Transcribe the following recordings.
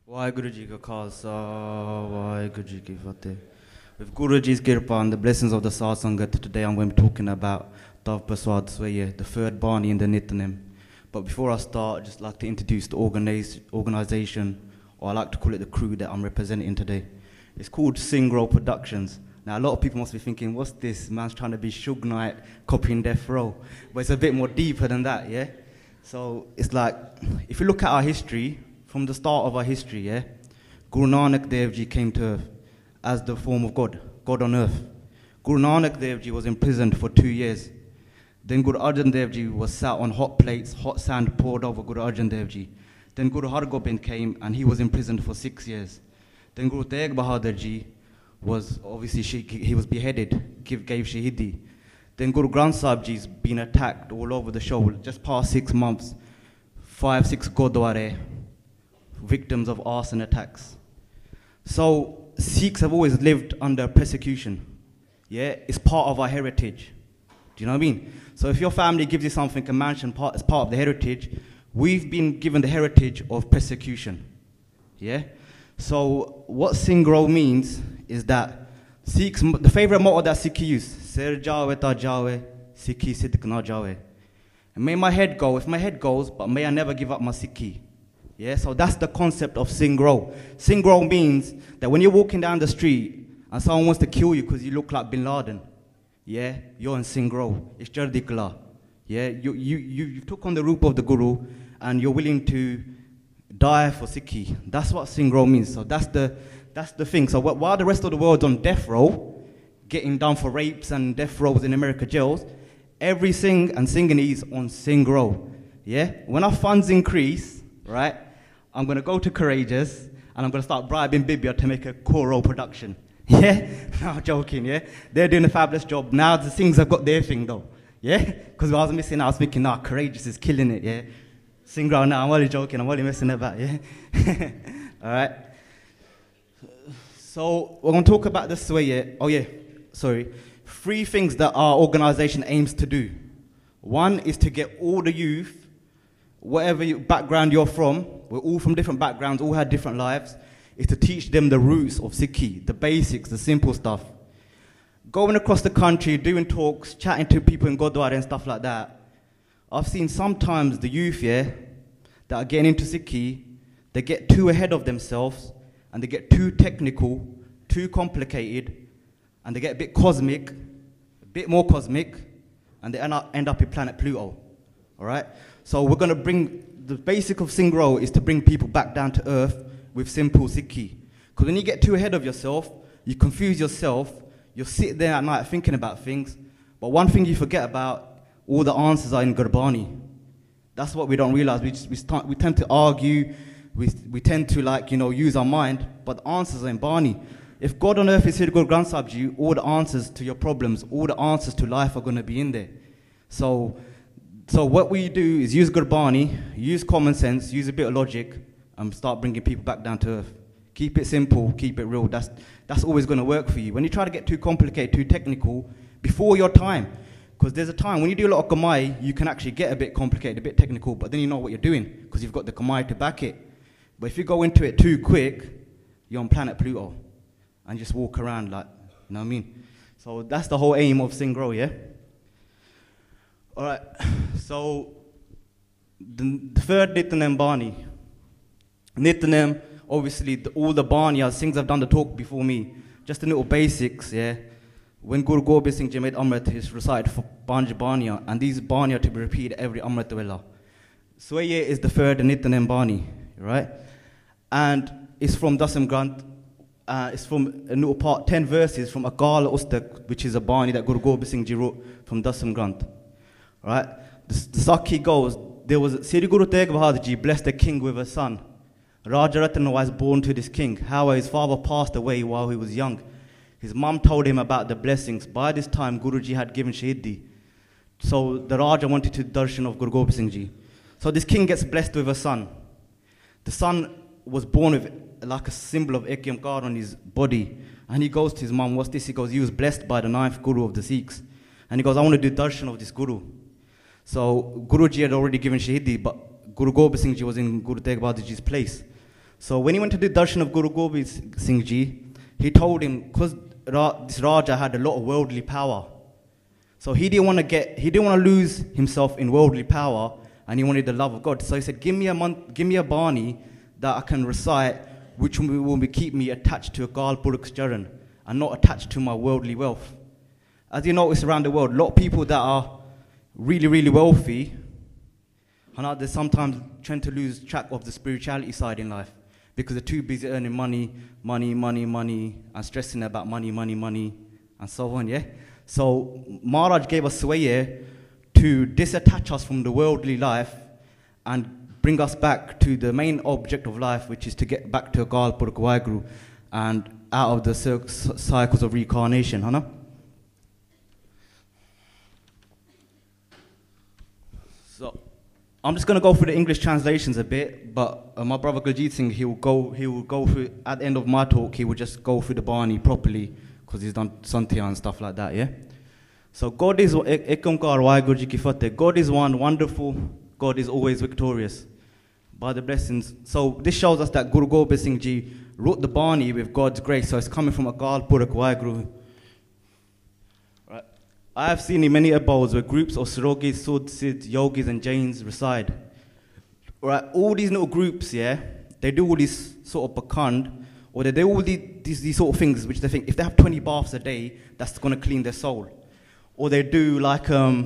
Waheguru Ji ka Khalsa, Waheguru Ji ki Fateh. With Guru Ji's Kirpa and the blessings of the Saad Sangat, today I'm going to be talking about Tav Prasad Swaya, the third Bani in the Nityanem. But before I start, I'd just like to introduce the organization, or I like to call it the crew that I'm representing today. It's called Singro Productions. Now, a lot of people must be thinking, what's this? Man's trying to be Suge Knight, copying Death Row. But it's a bit more deeper than that, yeah? So it's like, if you look at our history, from the start of our history, yeah, Guru Nanak Dev Ji came to earth as the form of God, God on earth. Guru Nanak Dev Ji was imprisoned for 2 years. Then Guru Arjan Dev Ji was sat on hot plates, hot sand poured over Guru Arjan Dev Ji. Then Guru Hargobind came and he was imprisoned for 6 years. Then Guru Tegh Bahadur Ji was obviously, he was beheaded, gave Shahidi. Then Guru Granth Sahib Ji's been attacked all over the show, just past 6 months. 5-6 Gurdwara, victims of arson attacks. So Sikhs have always lived under persecution. Yeah, it's part of our heritage. Do you know what I mean? So if your family gives you something, a mansion as part of the heritage, we've been given the heritage of persecution. Yeah? So what Singro means is that Sikhs, the favorite motto that Sikh use, Sir Jawe ta Jawe, Sikhi Sidk na Jawe. And may my head go, if my head goes, but may I never give up my Sikhi. Yeah, so that's the concept of Singro. Singro means that when you're walking down the street and someone wants to kill you because you look like Bin Laden, yeah, you're in Singro. It's Jardikla. Yeah, you took on the roop of the Guru and you're willing to die for Sikhi. That's what Singro means. So that's the thing. So while the rest of the world's on death row, getting done for rapes and death rows in America jails, every singing is on Singro. Yeah, when our funds increase, right, I'm going to go to Courageous and I'm going to start bribing Bibia to make a Koro production. Yeah? No, I'm joking, yeah? They're doing a fabulous job. Now the things have got their thing though. Yeah? Because I was missing, I was thinking, nah, Courageous is killing it, yeah? Singro, now I'm only joking, I'm only messing about, yeah? Alright? So we're going to talk about this way, yeah? Oh yeah, sorry. 3 things that our organization aims to do. One is to get all the youth, whatever background you're from, we're all from different backgrounds, all had different lives, is to teach them the roots of Sikhi, the basics, the simple stuff. Going across the country, doing talks, chatting to people in Gurdwara and stuff like that, I've seen sometimes the youth, yeah, that are getting into Sikhi, they get too ahead of themselves, and they get too technical, too complicated, and they get a bit cosmic, a bit more cosmic, and they end up in planet Pluto, all right? So we're going to bring, the basic of Singro is to bring people back down to earth with simple Sikhi. Because when you get too ahead of yourself, you confuse yourself, you'll sit there at night thinking about things, but one thing you forget about, all the answers are in Gurbani. That's what we don't realize. We tend to argue, we tend to use our mind, but the answers are in Bani. If God on earth is here to Guru Granth Sahib Ji, all the answers to your problems, all the answers to life are going to be in there. So what we do is use Gurbani, use common sense, use a bit of logic, and start bringing people back down to earth. Keep it simple, keep it real. That's always going to work for you. When you try to get too complicated, too technical, before your time, because there's a time when you do a lot of Gamai, you can actually get a bit complicated, a bit technical, but then you know what you're doing, because you've got the Gamai to back it. But if you go into it too quick, you're on planet Pluto, and just walk around like, you know what I mean? So that's the whole aim of Singro, yeah? All right, so the third Nityanem Bani. Nityanem, obviously, all the Baniyas, things I've done the talk before me, just the little basics, yeah. When Guru Gobind Singh Ji made Amrit, he's recited for Banj Baniya, and these Baniya to be repeated every Amrit Vela. Swaya is the third Nityanem Bani, right? And it's from Dasam Granth. It's from a little part, 10 verses from Akal Ustak, which is a Bani that Guru Gobind Singh Ji wrote from Dasam Granth. Right? The Sakhi goes, there was Sri Guru Tegh Bahadur Ji blessed the king with a son. Rajaratna was born to this king. However, his father passed away while he was young. His mum told him about the blessings. By this time, Guruji had given Shahidi. So the Raja wanted to darshan of Guru Gobind Singh Ji. So this king gets blessed with a son. The son was born with like a symbol of Ekyamkar on his body. And he goes to his mum, what's this? He goes, he was blessed by the 9th Guru of the Sikhs. And he goes, I want to do darshan of this Guru. So Guruji had already given Shahidi, but Guru Gobind Singh Ji was in Guru Tegh Bahadur Ji's place. So when he went to the darshan of Guru Gobind Singh Ji, he told him, because this Raja had a lot of worldly power, so he didn't want to lose himself in worldly power, and he wanted the love of God. So he said, give me a Bani that I can recite, which will keep me attached to a Gal Purukh's Charan, and not attached to my worldly wealth. As you notice around the world, a lot of people that are really, really wealthy, they sometimes tend to lose track of the spirituality side in life because they're too busy earning money, and stressing about money, and so on, yeah? So Maharaj gave us Swaya to disattach us from the worldly life and bring us back to the main object of life, which is to get back to Akal Purkh Waheguru and out of the cycles of reincarnation, So I'm just going to go through the English translations a bit, but my brother Gurjeet Singh, he will go through, at the end of my talk, he will just go through the Bani properly, because he's done Santya and stuff like that, yeah? So God is, Ek Onkar Waheguru Ji Ki Fateh, God is one, wonderful, God is always victorious, by the blessings. So this shows us that Guru Gobind Singh Ji wrote the Bani with God's grace, so it's coming from Akal Purkh Waheguru. Right. I have seen in many abodes where groups of Surogis, Suds, Siddhs, Yogis and Jains reside. Right. All these little groups, yeah, they do all this sort of pakand, or they do all these sort of things which they think if they have 20 baths a day, that's going to clean their soul. Or they do like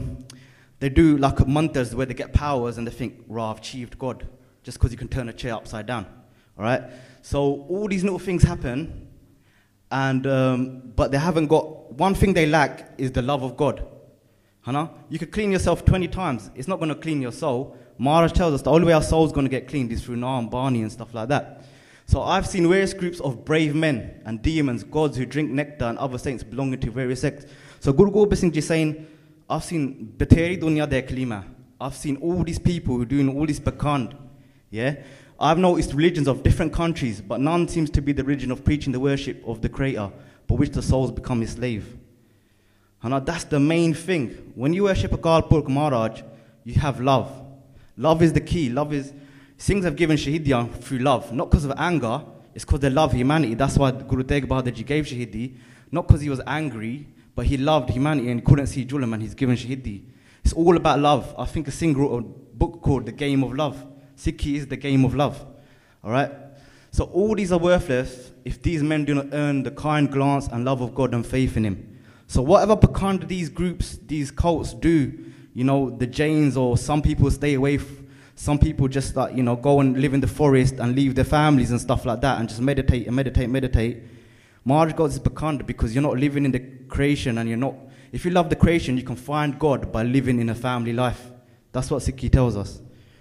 mantras where they get powers and they think, "Rah, I've achieved God," just because you can turn a chair upside down. All right. So all these little things happen, and but they haven't got one thing they lack is the love of God. You could clean yourself 20 times, it's not going to clean your soul. Maharaj tells us the only way our soul is going to get cleaned is through Naam, Bani and stuff like that. So I've seen various groups of brave men and demons, gods who drink nectar, and other saints belonging to various sects. So Guru Gobind Singh Ji saying, I've seen Bateri Dunya de Kalima. I've seen all these people who are doing all this bakand. Yeah? I've noticed religions of different countries, but none seems to be the religion of preaching the worship of the Creator, but which the souls become his slave. And that's the main thing. When you worship Akal Purkh Maharaj, you have love. Love is the key. Love is, Singhs have given Shahidiyah through love, not because of anger, it's because they love humanity. That's why Guru Tegh Bahadur Ji gave Shahidi, not because he was angry, but he loved humanity and couldn't see Julam, and he's given Shahidi. It's all about love. I think a Singh wrote a book called The Game of Love. Sikhi is the game of love. All right? So all these are worthless if these men do not earn the kind glance and love of God and faith in him. So whatever pakand these groups, these cults do, the Jains, or some people stay away, some people just go and live in the forest and leave their families and stuff like that and just meditate and meditate. Maharaj got this pakand because you're not living in the creation, and if you love the creation, you can find God by living in a family life. That's what Sikhi tells us.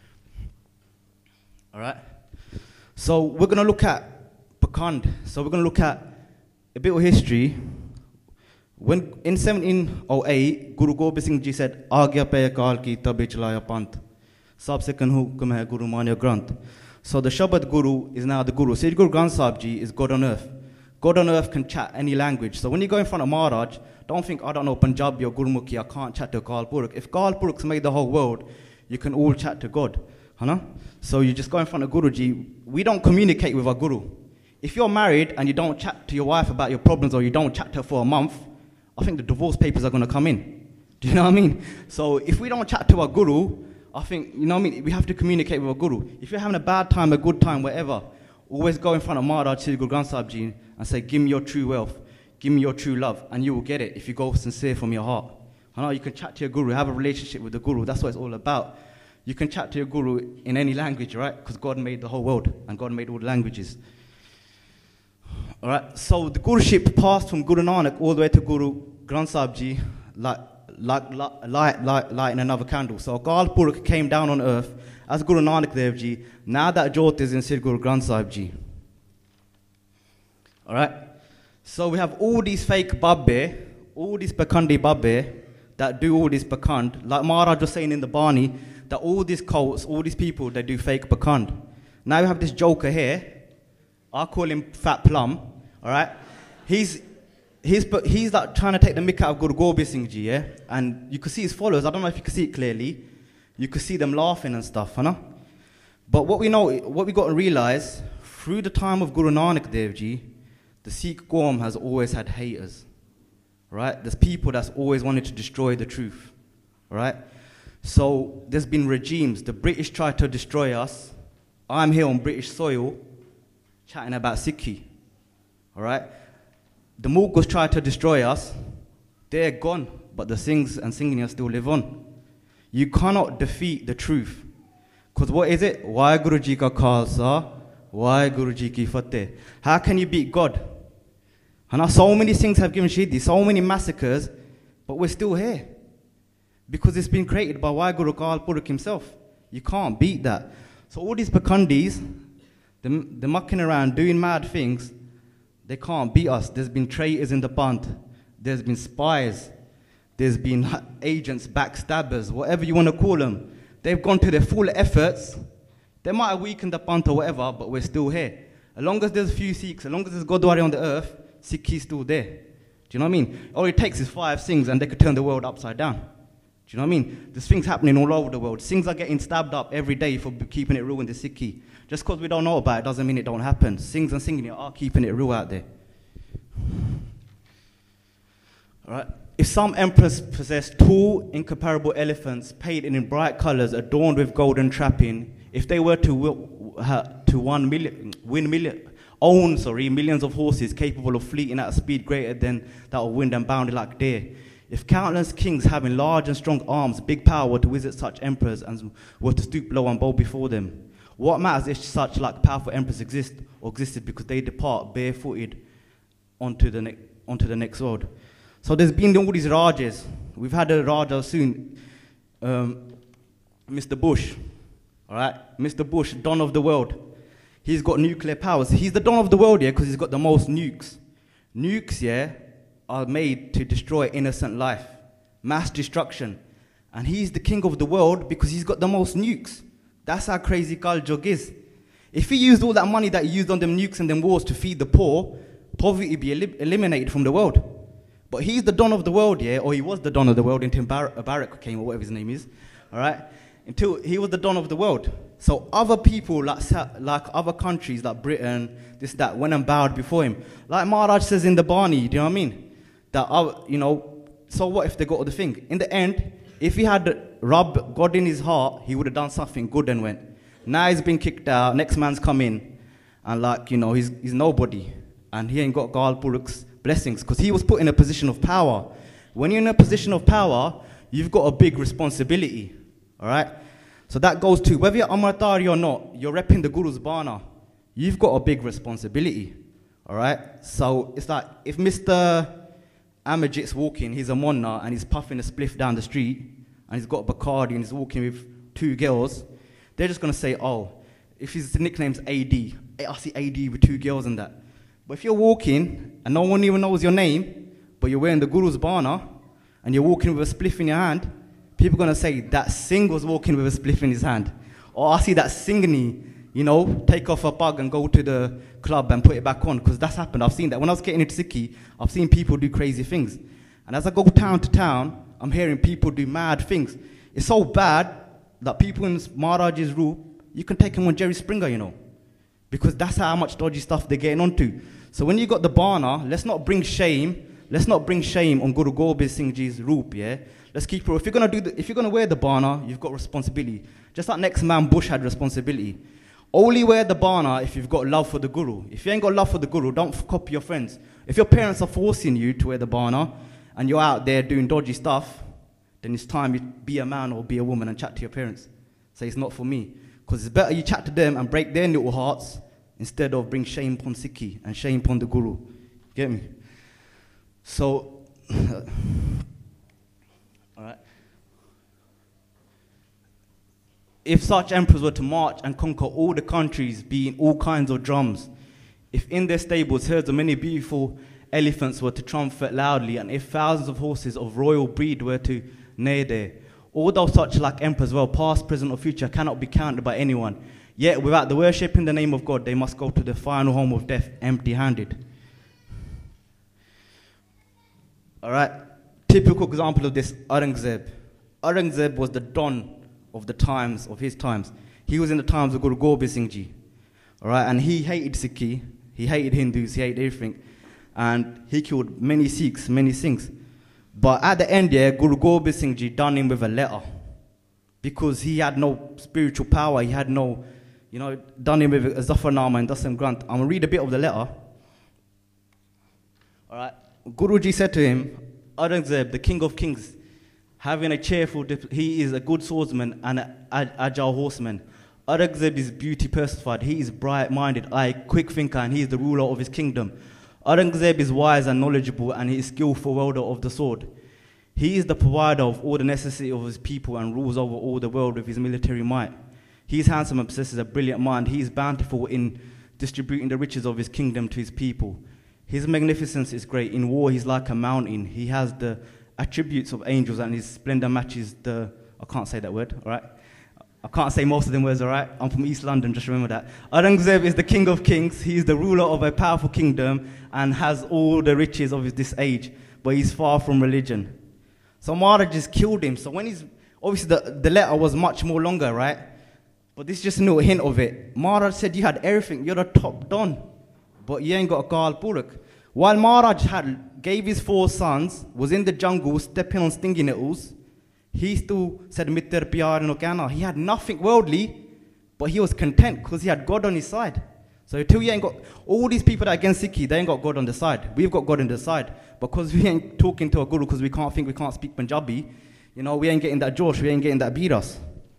All right? So we're going to look at pakand. So we're going to look at a bit of history. When in 1708, Guru Gobind Singh Ji said, "Agya pe akal ki tabe chalaya panth. Sab se kan hukm hai Guru manya granth." So the Shabad Guru is now the Guru. Sri Guru Granth Sahib Ji is God on earth. God on earth can chat any language. So when you go in front of Maharaj, don't think, I don't know Punjabi or Gurmukhi, I can't chat to Akal Purkh. If Akal Purkh's made the whole world, you can all chat to God. So you just go in front of Guruji. We don't communicate with our Guru. If you're married and you don't chat to your wife about your problems, or you don't chat to her for a month, I think the divorce papers are going to come in. Do you know what I mean? So if we don't chat to our Guru, I think, we have to communicate with our Guru. If you're having a bad time, a good time, whatever, always go in front of Maharaj Sri Guru Granth Sahib Ji and say, "Give me your true wealth, give me your true love," and you will get it if you go sincere from your heart. You can chat to your Guru, have a relationship with the Guru. That's what it's all about. You can chat to your Guru in any language, right? Because God made the whole world, and God made all the languages. All right, so the Guruship passed from Guru Nanak all the way to Guru Granth Sahib Ji like in another candle. So Akal Purkh came down on earth as Guru Nanak Dev Ji. Now that Jyot is in Sri Guru Granth Sahib Ji. All right, so we have all these fake babbe, all these pakandi babbe that do all this pakand. Like Maharaj was saying in the Bani, that all these cults, all these people, they do fake pakand. Now we have this joker here. I call him Fat Plum. All right, he's like trying to take the mick out of Guru Gobind Singh Ji, yeah? And you can see his followers. I don't know if you can see it clearly. You can see them laughing and stuff, But what we got to realize through the time of Guru Nanak Dev Ji, the Sikh Qawm has always had haters, right? There's people that's always wanted to destroy the truth, right? So there's been regimes. The British tried to destroy us. I'm here on British soil chatting about Sikhi, all right? The Mughals tried to destroy us. They're gone, but the Singhs and Singhanias still live on. You cannot defeat the truth. Because what is it? Waheguru Ji ka Khalsa, Waheguru Ji ki Fateh. How can you beat God? And now so many things have given Shahidi, so many massacres, but we're still here. Because it's been created by Waheguru Akal Purakh himself. You can't beat that. So all these Pakandis, they're mucking around, doing mad things, they can't beat us. There's been traitors in the Pant. There's been spies. There's been agents, backstabbers, whatever you want to call them. They've gone to their full efforts. They might have weakened the Pant or whatever, but we're still here. As long as there's a few Sikhs, as long as there's Gurdwara on the earth, Sikhi is still there. Do you know what I mean? All it takes is 5 Singhs and they could turn the world upside down. Do you know what I mean? There's things happening all over the world. Singhs are getting stabbed up every day for keeping it real in the Sikhi. Just because we don't know about it doesn't mean it don't happen. Singhs and Singhani are keeping it real out there. All right? If some emperors possessed tall, incomparable elephants painted in bright colors, adorned with golden trapping, if they were to own millions of horses capable of fleeting at a speed greater than that of wind and bounding like deer, if countless kings having large and strong arms, big power were to visit such emperors and were to stoop low and bow before them, what matters if such like powerful emperors exist or existed because they depart barefooted onto the next world? So there's been all these Rajas. We've had a Raja soon, Mr. Bush, all right? Mr. Bush, Don of the world. He's got nuclear powers. He's the Don of the world, yeah, because he's got the most nukes. Nukes, yeah, are made to destroy innocent life, mass destruction. And he's the king of the world because he's got the most nukes. That's how crazy Kaljog is. If he used all that money that he used on them nukes and them wars to feed the poor, poverty would be eliminated from the world. But he's the Don of the world, yeah, or he was the Don of the world until Barack came, or whatever his name is, all right? Until he was the Don of the world. So other people, like other countries, like Britain, this, that, went and bowed before him. Like Maharaj says in the Bani, do you know what I mean? That, so what if they got the thing? In the end, if he had rubbed God in his heart, he would have done something good and went. Now he's been kicked out, next man's come in, and he's nobody. And he ain't got Akal Purakh's blessings, because he was put in a position of power. When you're in a position of power, you've got a big responsibility, all right? So that goes to, whether you're Amritdhari or not, you're repping the Guru's Bana, you've got a big responsibility, all right? So it's like, if Mr. Amarjit's walking, he's a Monna, and he's puffing a spliff down the street, and he's got a Bacardi, and he's walking with 2 girls, they're just going to say, oh, if his nickname's AD, I see AD with 2 girls and that. But if you're walking and no one even knows your name, but you're wearing the Guru's Bana and you're walking with a spliff in your hand, people are going to say that Singh was walking with a spliff in his hand. Or I see that Singhani, take off a pug and go to the club and put it back on, because that's happened. I've seen that. When I was getting into Sikhi, I've seen people do crazy things. And as I go town to town, I'm hearing people do mad things. It's so bad that people in Maharaj's room, you can take him on Jerry Springer, because that's how much dodgy stuff they're getting onto. So when you got the Bana, let's not bring shame on Guru Gobind Singh Ji's roop, yeah? Let's keep it. If you're gonna wear the Bana, you've got responsibility. Just like next man Bush had responsibility. Only wear the Bana if you've got love for the Guru. If you ain't got love for the Guru, don't copy your friends. If your parents are forcing you to wear the Bana and you're out there doing dodgy stuff, then it's time you be a man or be a woman and chat to your parents. Say it's not for me. Because it's better you chat to them and break their little hearts instead of bring shame upon Sikhi and shame upon the Guru. Get me? So, all right. If such emperors were to march and conquer all the countries, being all kinds of drums, if in their stables herds of many beautiful elephants were to trumpet loudly, and if thousands of horses of royal breed were to neigh there, although such like emperors, well, past, present, or future, cannot be counted by anyone, yet without the worship in the name of God, they must go to the final home of death empty-handed. All right, typical example of this, Aurangzeb. Aurangzeb was the Don of the times, of his times. He was in the times of Guru Gobind Singh Ji. All right, and he hated Sikhi, he hated Hindus, he hated everything, and he killed many Sikhs, many things. But at the end, yeah, Guru Gobind Singh Ji done him with a letter, because he had no spiritual power, he had no, done him with a Zafarnama and Dasam Granth. I'm gonna read a bit of the letter. All right, Guruji said to him, Aurangzeb, the king of kings, having a cheerful, he is a good swordsman and an agile horseman. Aurangzeb is beauty personified, he is bright-minded, quick thinker, and he is the ruler of his kingdom. Aurangzeb is wise and knowledgeable, and he is skillful wielder of the sword. He is the provider of all the necessity of his people and rules over all the world with his military might. He is handsome and possesses a brilliant mind. He is bountiful in distributing the riches of his kingdom to his people. His magnificence is great. In war, he's like a mountain. He has the attributes of angels, and his splendor matches the... I can't say that word, all right? I can't say most of them words, all right? I'm from East London, just remember that. Aurangzeb is the king of kings. He is the ruler of a powerful kingdom and has all the riches of this age, but he's far from religion. So Maharaj just killed him. So when he's... Obviously, the letter was much more longer, right? But this is just a little hint of it. Maharaj said, you had everything. You're the top don, but you ain't got a Gal Purak. While Maharaj gave his 4 sons, was in the jungle stepping on stinging nettles, he still said, Mitter Pyar Nokana. He had nothing worldly, but he was content because he had God on his side. So until you ain't got, all these people that are against Sikhi, they ain't got God on the side. We've got God on the side. Because we ain't talking to a guru because we can't speak Punjabi, we ain't getting that Josh, we ain't getting that Biras.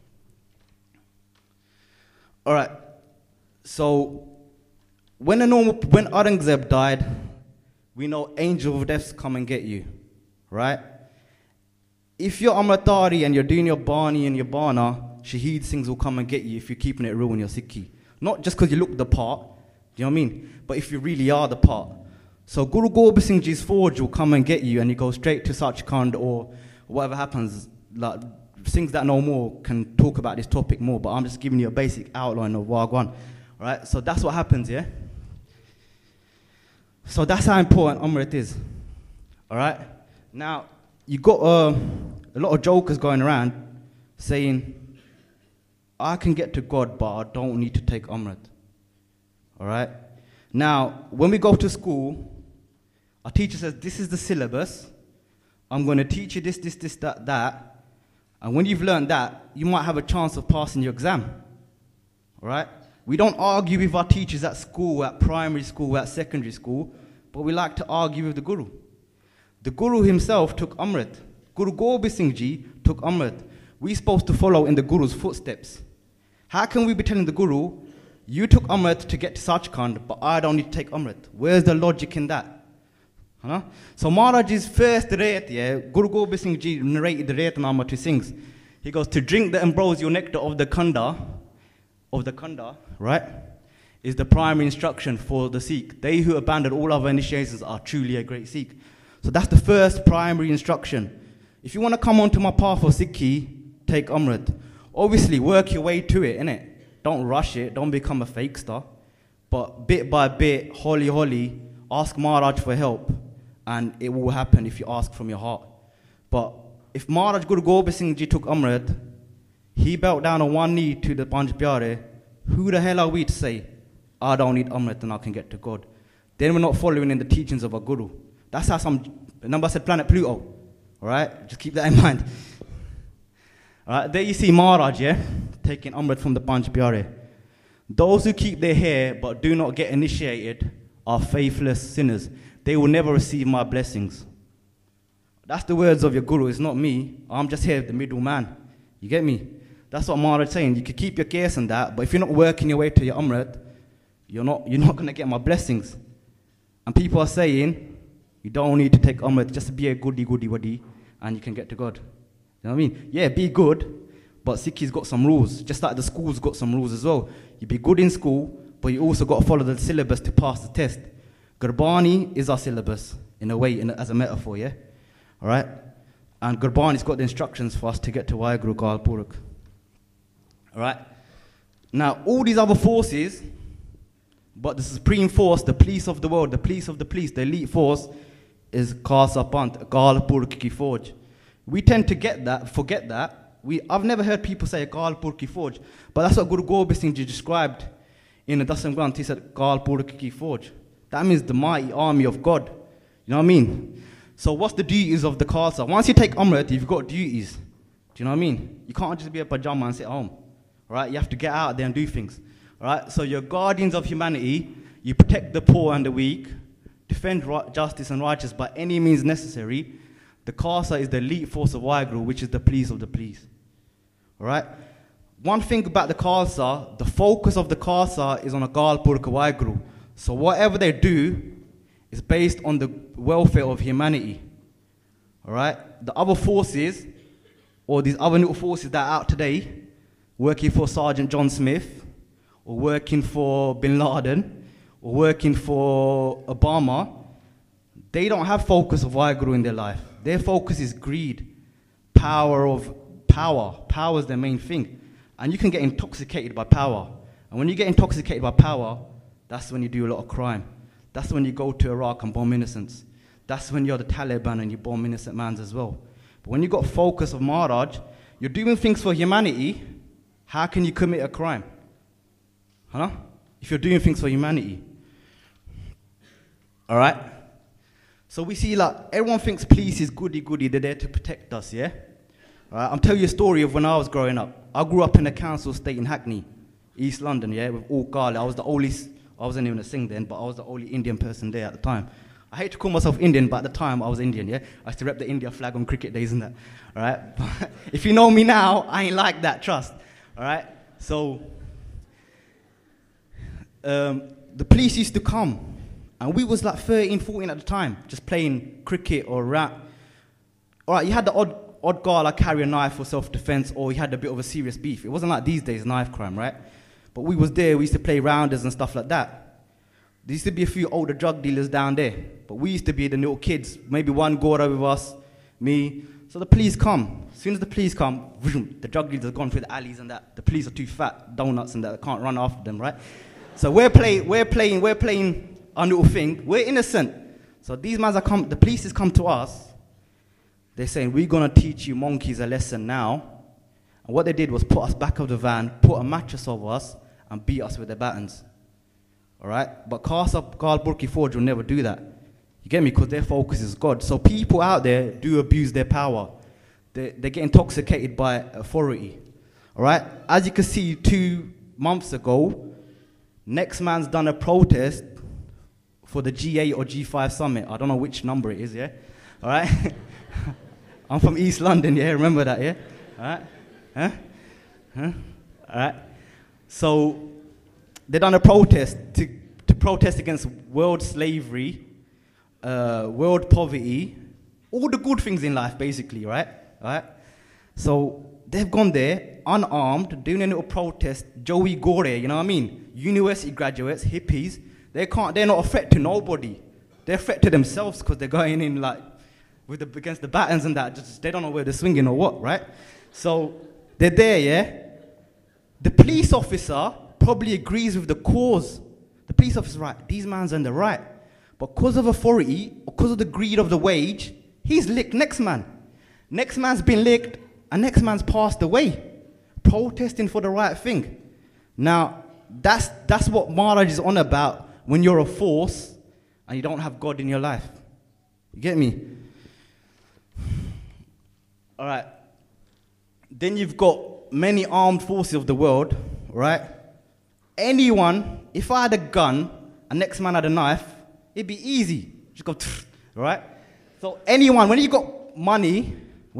All right. So when Aurangzeb died, we know angel of deaths come and get you, right? If you're Amritari and you're doing your Bani and your Bana, Shaheed Singhs will come and get you if you're keeping it real in your Sikhi. Not just because you look the part, do you know what I mean? But if you really are the part. So Guru Gobind Singh Ji's forge will come and get you, and you go straight to Sachkhand or whatever happens. Like, things that know more can talk about this topic more, but I'm just giving you a basic outline of Wagwan. Right? So that's what happens, yeah? So that's how important Amrit is. All right? Now, you got a lot of jokers going around saying, I can get to God, but I don't need to take Amrit. All right? Now, when we go to school, our teacher says, this is the syllabus. I'm going to teach you this, that. And when you've learned that, you might have a chance of passing your exam. All right? We don't argue with our teachers at school, at primary school, at secondary school, but we like to argue with the Guru. The Guru himself took Amrit. Guru Gobind Singh Ji took Amrit. We're supposed to follow in the Guru's footsteps. How can we be telling the Guru, you took Amrit to get to Sachkhand, but I don't need to take Amrit? Where's the logic in that? Huh? So Maharaj's first rayat, Guru Gobind Singh Ji narrated the Rayatnama to Singhs. He goes, to drink the ambrosial nectar of the Khanda, right, is the primary instruction for the Sikh. They who abandon all other initiations are truly a great Sikh. So that's the first primary instruction. If you want to come onto my path of Sikhi, take Amrit. Obviously, work your way to it, innit? Don't rush it, don't become a fake star. But bit by bit, holy, ask Maharaj for help, and it will happen if you ask from your heart. But if Maharaj Guru Gobind Singh Ji took Amrit, he bowed down on one knee to the Panj Pyare. Who the hell are we to say, I don't need Amrit and I can get to God? Then we're not following in the teachings of a Guru. That's how number said planet Pluto. All right? Just keep that in mind. All right? There you see Maharaj, taking Amrit from the Panj Pyare. Those who keep their hair but do not get initiated are faithless sinners. They will never receive my blessings. That's the words of your Guru. It's not me. I'm just here, the middleman. You get me? That's what Maharaj is saying. You can keep your case and that, but if you're not working your way to your Amrit, you're not going to get my blessings. And people are saying, you don't need to take Amrit, just be a goody, and you can get to God. You know what I mean? Yeah, be good, but Sikhi's got some rules, just like the school's got some rules as well. You be good in school, but you also got to follow the syllabus to pass the test. Gurbani is our syllabus, in a way, as a metaphor, yeah? All right? And Gurbani's got the instructions for us to get to Waheguru Gal Purak. All right? Now, all these other forces, but the supreme force, the police of the world, the police of the police, the elite force, is Khalsa Panth, Gal Purak Ki Fauj. We tend to forget that. I've never heard people say Gal Purak Ki Fauj, but that's what Guru Gobind Singh Ji described in the dust and ground, he said, Gal Puraki Forge. That means the mighty army of God. You know what I mean? So what's the duties of the Khalsa? Once you take Amrit, you've got duties. Do you know what I mean? You can't just be a pajama and sit at home. Right? You have to get out there and do things. Right? So you're guardians of humanity. You protect the poor and the weak. Defend justice and righteousness by any means necessary. The Khalsa is the elite force of Waiguru, which is the police of the police. All right? One thing about the Khalsa, the focus of the Khalsa is on a Gal Purka Waiguru. So whatever they do is based on the welfare of humanity. All right? The other forces, or these other little forces that are out today, working for Sergeant John Smith, or working for Bin Laden, or working for Obama, they don't have focus of Waiguru in their life. Their focus is greed, power. Power is their main thing. And you can get intoxicated by power. And when you get intoxicated by power, that's when you do a lot of crime. That's when you go to Iraq and bomb innocents. That's when you're the Taliban and you bomb innocent mans as well. But when you got focus of Maharaj, you're doing things for humanity, how can you commit a crime? Huh? If you're doing things for humanity. All right? So we see like, everyone thinks police is goody-goody, they're there to protect us, yeah? All right? I'm telling you a story of when I was growing up. I grew up in a council estate in Hackney, East London, yeah, with all Gali. I wasn't even a sing then, but I was the only Indian person there at the time. I hate to call myself Indian, but at the time I was Indian, yeah? I used to rep the India flag on cricket days and that, all right? But if you know me now, I ain't like that, trust, all right? So, the police used to come, and we was like 13, 14 at the time, just playing cricket or rap. All right, you had the odd guy like carry a knife for self-defense, or he had a bit of a serious beef. It wasn't like these days, knife crime, right? But we was there, we used to play rounders and stuff like that. There used to be a few older drug dealers down there, but we used to be the little kids, maybe one Gora with us, me. So the police come. As soon as the police come, the drug dealers are gone through the alleys and that. The police are too fat, donuts and that, can't run after them, right? So we're playing our little thing. We're innocent. So these mans the police has come to us. They're saying, we're gonna teach you monkeys a lesson now. And what they did was put us back of the van, put a mattress over us, and beat us with their batons. All right? But Khalsa Gal Burki Forge will never do that. You get me? Because their focus is God. So people out there do abuse their power. They get intoxicated by authority. All right? As you can see, 2 months ago, Next Man's done a protest for the G8 or G5 summit. I don't know which number it is, yeah? All right? I'm from East London, yeah? Remember that, yeah? All right? Huh? All right? So they done a protest to protest against world slavery, world poverty, all the good things in life, basically, right? Right? So they've gone there, unarmed, doing a little protest, Joey Gore, you know what I mean? University graduates, hippies, they're not a threat to nobody. They're a threat to themselves because they're going in like, against the batons and that, they don't know where they're swinging or what, right? So they're there, yeah? The police officer probably agrees with the cause. The police officer, right, these man's on the right. But because of authority, because of the greed of the wage, he's licked Next Man. Next Man's been licked, and Next Man's passed away, protesting for the right thing. Now, that's what Maharaj is on about when you're a force and you don't have God in your life. You get me? All right. Then you've got many armed forces of the world, right? Anyone, if I had a gun and Next Man had a knife, it'd be easy. Just go, right? So anyone, when you got money,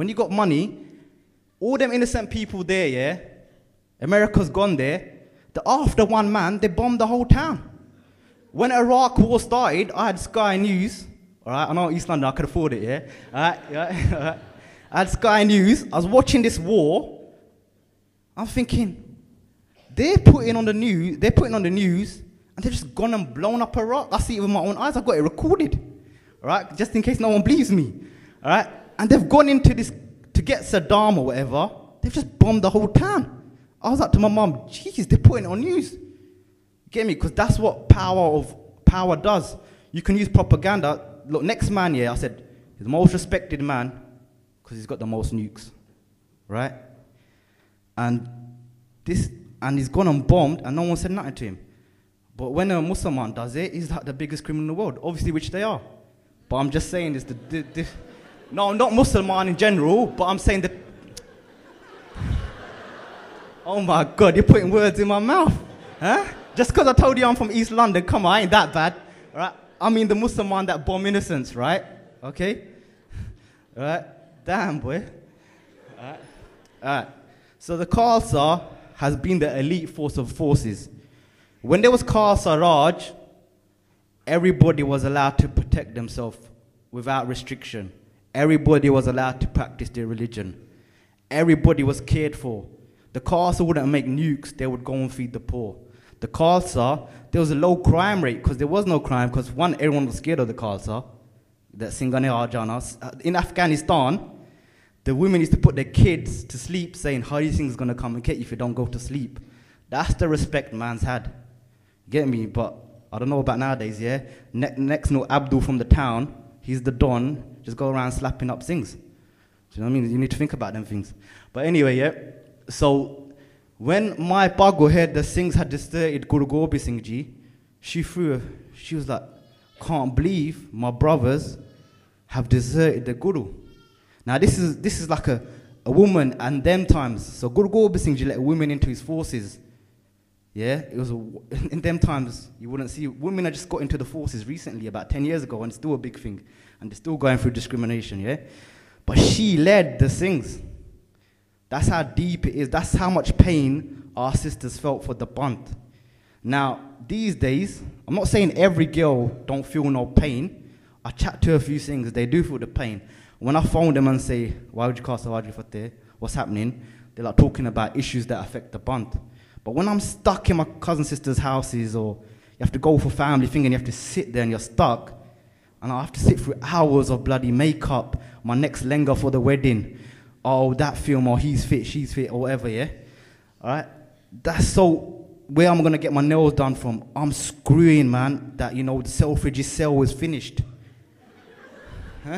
all them innocent people there, yeah, America's gone there, after one man, they bombed the whole town. When Iraq war started, I had Sky News, all right? I know East London, I could afford it, yeah? All right, yeah, all right. I had Sky News, I was watching this war, I'm thinking, they're putting on the news, and they've just gone and blown up Iraq. I see it with my own eyes, I've got it recorded, all right? Just in case no one believes me, all right? And they've gone into this, to get Saddam or whatever, they've just bombed the whole town. I was like to my mom, jeez, they're putting it on news. You get me? Because that's what power does. You can use propaganda. Look, Next Man, yeah, I said, he's the most respected man because he's got the most nukes, right? And he's gone and bombed and no one said nothing to him. But when a Muslim does it, he's like the biggest criminal in the world, obviously, which they are. But I'm just saying it's no, not Muslim in general, but I'm saying that. Oh my God, you're putting words in my mouth. Huh? Just because I told you I'm from East London, come on, I ain't that bad. Right? I mean the Muslim that bomb innocents, right? Okay? Right? Damn, boy. Alright. So the Khalsa has been the elite force of forces. When there was Khalsa Raj, everybody was allowed to protect themselves without restriction. Everybody was allowed to practice their religion. Everybody was cared for. The Khalsa wouldn't make nukes, they would go and feed the poor. The Khalsa, there was a low crime rate because there was no crime because one, everyone was scared of the Khalsa. That Singhane Arjana. In Afghanistan, the women used to put their kids to sleep saying, Hari Singh's gonna come and get you if you don't go to sleep. That's the respect man's had. Get me? But I don't know about nowadays, yeah? Next, no Abdul from the town, he's the Don, just go around slapping up Singhs. Do you know what I mean? You need to think about them things. But anyway, yeah? So, when my Pago heard the Singhs had deserted Guru Gobind Singh Ji, she was like, can't believe my brothers have deserted the Guru. Now this is like a woman and them times. So Guru Gobind Singh Ji let women into his forces. Yeah, it was in them times you wouldn't see women. Just got into the forces recently, about 10 years ago, and it's still a big thing, and they're still going through discrimination. Yeah, but she led the Singhs. That's how deep it is. That's how much pain our sisters felt for the Bant. Now these days, I'm not saying every girl don't feel no pain. I chat to a few Singhs, they do feel the pain. When I phone them and say, why would you cast a Fateh? What's happening? They're like talking about issues that affect the Bant. But when I'm stuck in my cousin sisters' houses, or you have to go for family thing and you have to sit there and you're stuck, and I have to sit through hours of bloody makeup, my next lenga for the wedding, oh, that film, or he's fit, she's fit, or whatever, yeah? Alright? That's so where I'm gonna get my nails done from. I'm screwing, man, that, the Selfridges sale is finished. Huh?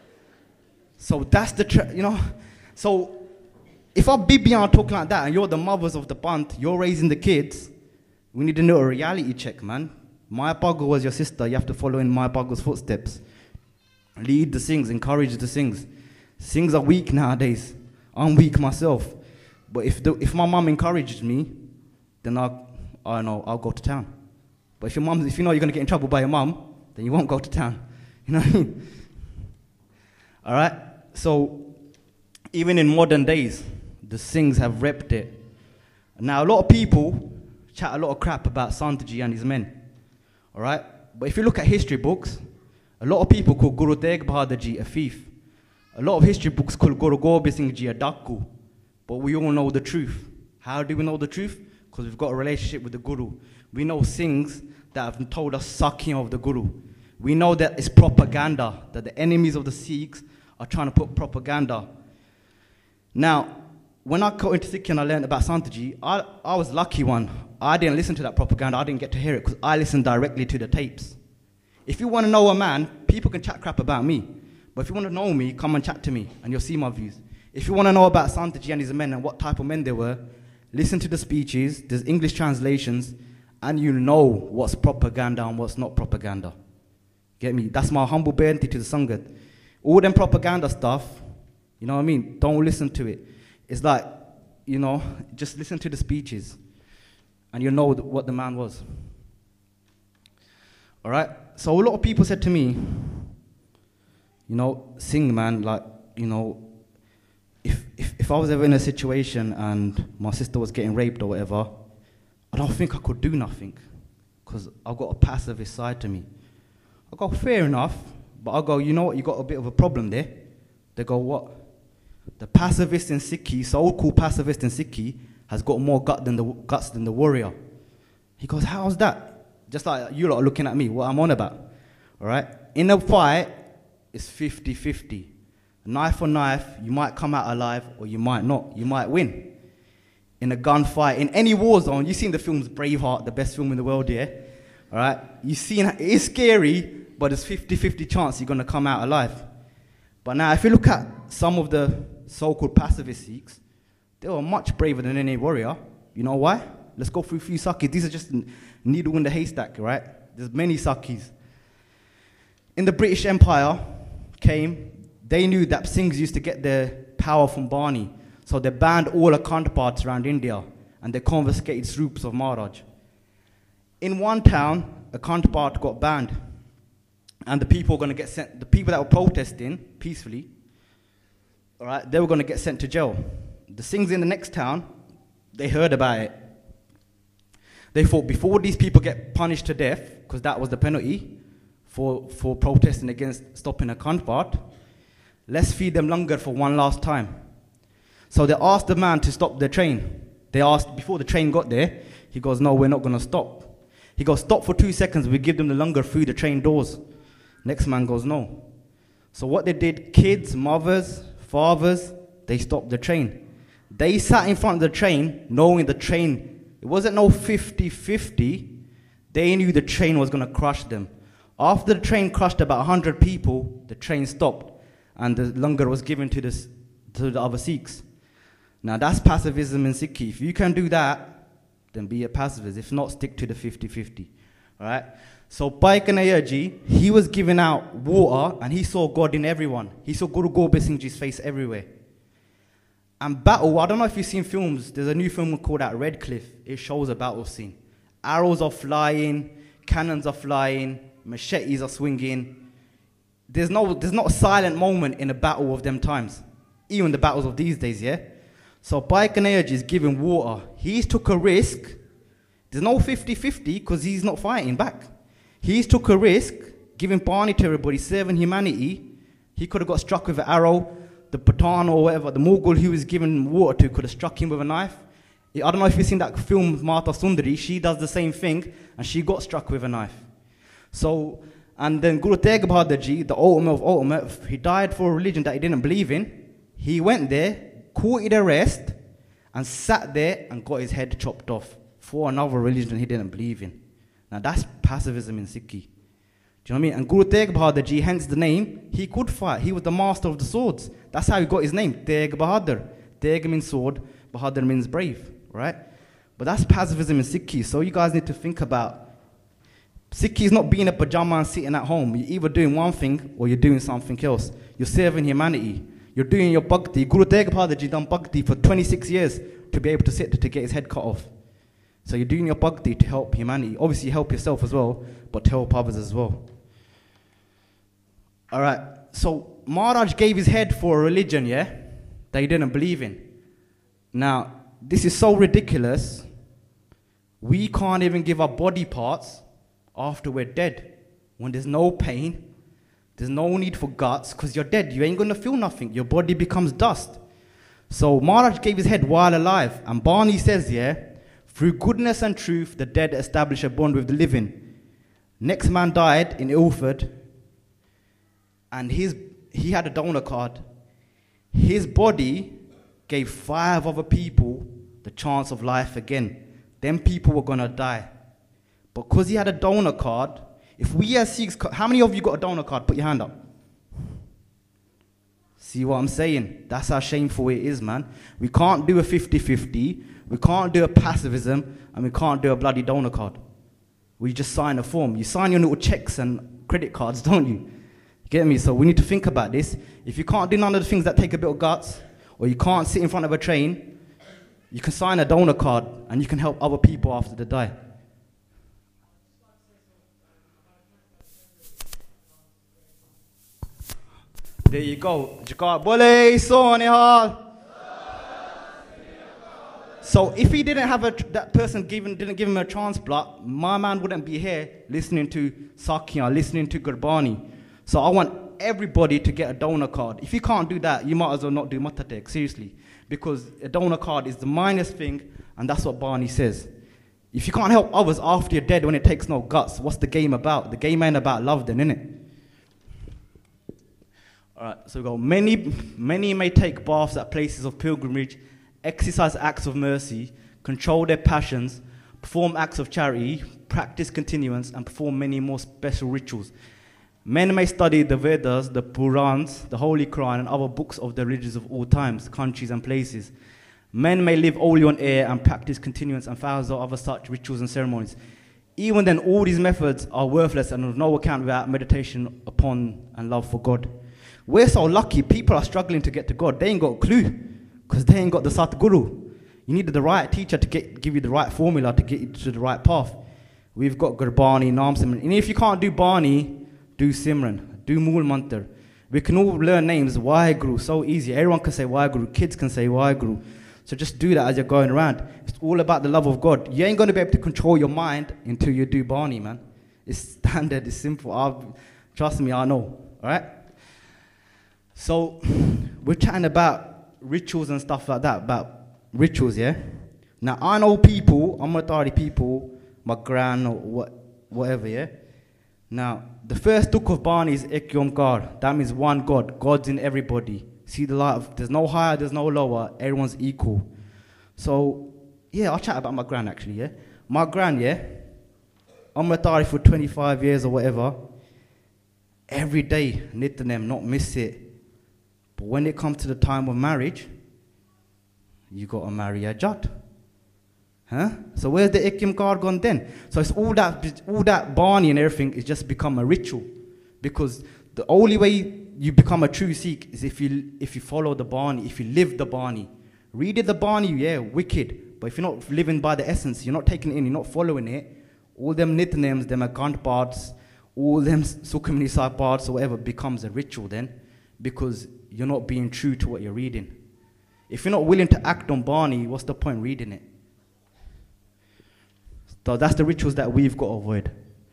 So that's the, So if our Bibi are talking like that and you're the mothers of the Bant, you're raising the kids, we need to know a reality check, man. Maya Pago was your sister, you have to follow in Maya Pago's footsteps. Lead the Singhs, encourage the Singhs. Singhs are weak nowadays. I'm weak myself. But if my mum encourages me, then I'll go to town. But if you know you're going to get in trouble by your mum, then you won't go to town. You know what I mean? All right? So, even in modern days, the Singhs have repped it. Now, a lot of people chat a lot of crap about Santaji and his men. All right? But if you look at history books, a lot of people call Guru Tegh Bahadur Ji a thief. A lot of history books call Guru Gobind Singh Ji a Dakku. But we all know the truth. How do we know the truth? Because we've got a relationship with the Guru. We know Singhs that have told us sucking of the Guru. We know that it's propaganda, that the enemies of the Sikhs are trying to put propaganda. Now, when I got into Sikh and I learned about Santaji, I was lucky one. I didn't listen to that propaganda, I didn't get to hear it because I listened directly to the tapes. If you want to know a man, people can chat crap about me. But if you want to know me, come and chat to me and you'll see my views. If you want to know about Santaji and his men and what type of men they were, listen to the speeches, there's English translations, and you'll know what's propaganda and what's not propaganda. Get me? That's my humble benti to the Sangat. All them propaganda stuff, you know what I mean? Don't listen to it. It's like, just listen to the speeches, and you'll know what the man was. All right? So a lot of people said to me, Singh, man, like, if I was ever in a situation and my sister was getting raped or whatever, I don't think I could do nothing because I've got a pacifist side to me. I go, fair enough, but I go, you know what, you got a bit of a problem there. They go, what? The pacifist in Sikhi, so-called pacifist in Sikhi, has got more guts than the warrior. He goes, how's that? Just like you lot are looking at me, what I'm on about. All right? In a fight, it's 50-50. Knife for knife, you might come out alive or you might not. You might win. In a gunfight, in any war zone, you've seen the films Braveheart, the best film in the world, yeah? All right? You've seen it is scary, but there's 50-50 chance you're going to come out alive. But now, if you look at some of the so-called pacifist Sikhs, they were much braver than any warrior. You know why? Let's go through a few sakis. These are just needle in the haystack, right? There's many Sakis. In the British Empire came, they knew that Singhs used to get their power from Barney. So they banned all Akhand Paths around India and they confiscated Swarups of Maharaj. In one town, Akhand Path got banned. And the people were going to get sent, the people that were protesting peacefully, all right, they were going to get sent to jail. The Singhs in the next town, they heard about it. They thought before these people get punished to death, because that was the penalty for protesting against stopping Akhand Path, let's feed them langar for one last time. So they asked the man to stop the train. They asked, before the train got there, he goes, no, we're not going to stop. He goes, stop for 2 seconds, we give them the langar through the train doors. Next man goes, no. So what they did, kids, mothers, fathers, they stopped the train. They sat in front of the train, knowing the train, it wasn't no 50-50. They knew the train was going to crush them. After the train crushed about 100 people, the train stopped, and the langar was given to the other Sikhs. Now that's pacifism in Sikhi. If you can do that, then be a pacifist. If not, stick to the 50-50. All right? So Bhai Kanhaiya Ji, he was giving out water and he saw God in everyone. He saw Guru Gobind Singh Ji's face everywhere. And battle, I don't know if you've seen films, there's a new film called Red Cliff. It shows a battle scene. Arrows are flying, cannons are flying, machetes are swinging. There's not a silent moment in a battle of them times. Even the battles of these days, yeah? So Bhai Kanhaiya Ji is giving water. He's took a risk. There's no 50-50 because he's not fighting back. He's took a risk, giving Barney to everybody, serving humanity. He could have got struck with an arrow. The Pathan or whatever, the Mughal he was giving water to could have struck him with a knife. I don't know if you've seen that film, Mata Sundari. She does the same thing, and she got struck with a knife. So, and then Guru Tegh Bahadur Ji, the ultimate of ultimate, he died for a religion that he didn't believe in. He went there, courted arrest, and sat there and got his head chopped off for another religion he didn't believe in. Now that's pacifism in Sikhi. Do you know what I mean? And Guru Tegh Bahadur Ji, hence the name, he could fight. He was the master of the swords. That's how he got his name, Tegh Bahadur. Tegh means sword, Bahadur means brave, right? But that's pacifism in Sikhi. So you guys need to think about, Sikhi is not being a pajama and sitting at home. You're either doing one thing or you're doing something else. You're serving humanity. You're doing your bhakti. Guru Tegh Bahadur Ji done bhakti for 26 years to be able to sit to get his head cut off. So you're doing your bhakti to help humanity. Obviously help yourself as well, but to help others as well. All right, so Maharaj gave his head for a religion, yeah, that he didn't believe in. Now, this is so ridiculous. We can't even give our body parts after we're dead. When there's no pain, there's no need for guts, because you're dead. You ain't going to feel nothing. Your body becomes dust. So Maharaj gave his head while alive. And Barney says, yeah, through goodness and truth, the dead establish a bond with the living. Next man died in Ilford, and he had a donor card. His body gave 5 other people the chance of life again. Them people were going to die. But because he had a donor card, if we as Sikhs, how many of you got a donor card? Put your hand up. See what I'm saying? That's how shameful it is, man. We can't do a 50-50. We can't do a pacifism, and we can't do a bloody donor card. We just sign a form. You sign your little checks and credit cards, don't you? You get me? So we need to think about this. If you can't do none of the things that take a bit of guts, or you can't sit in front of a train, you can sign a donor card, and you can help other people after they die. There you go. Jagat Bole Sonihal. So if he didn't have that person didn't give him a transplant, my man wouldn't be here listening to Sakya, listening to Gurbani. So I want everybody to get a donor card. If you can't do that, you might as well not do Matatek, seriously. Because a donor card is the minus thing, and that's what Barney says. If you can't help others after you're dead when it takes no guts, what's the game about? The game ain't about love then, innit? Alright, so we go. Many may take baths at places of pilgrimage, exercise acts of mercy, control their passions, perform acts of charity, practice continuance, and perform many more special rituals. Men may study the Vedas, the Purans, the Holy Quran, and other books of the religions of all times, countries, and places. Men may live only on air and practice continuance and thousands of other such rituals and ceremonies. Even then, all these methods are worthless and of no account without meditation upon and love for God. We're so lucky, people are struggling to get to God. They ain't got a clue, because they ain't got the Satguru. You needed the right teacher to give you the right formula to get you to the right path. We've got Gurbani, Naam Simran. And if you can't do Bani, do Simran, do Mool Mantar. We can all learn names, Waheguru, so easy. Everyone can say Waheguru, kids can say Waheguru. So just do that as you're going around. It's all about the love of God. You ain't going to be able to control your mind until you do Bani, man. It's standard, it's simple. Trust me, I know, all right? So we're chatting about rituals and stuff like that, about rituals, yeah? Now, I know people, Amritari people, my gran or whatever, yeah? Now, the first duk of Bani is Ek Omkar. That means one God. God's in everybody. See the light of, there's no higher, there's no lower. Everyone's equal. So, yeah, I'll chat about my gran actually, yeah? My gran, yeah? Amritari for 25 years or whatever. Every day, Nityanem, not miss it. But when it comes to the time of marriage, you got to marry a Jat. Huh? So where's the Ikim card gone then? So it's all that Bani and everything is just become a ritual. Because the only way you become a true Sikh is if you follow the Bani, if you live the Bani. Reading the Bani, yeah, wicked. But if you're not living by the essence, you're not taking it in, you're not following it, all them Nityanems, them Akant parts, all them Sukhmani Sahib parts or whatever becomes a ritual then. Because you're not being true to what you're reading. If you're not willing to act on Bani, what's the point reading it? So that's the rituals that we've got to avoid.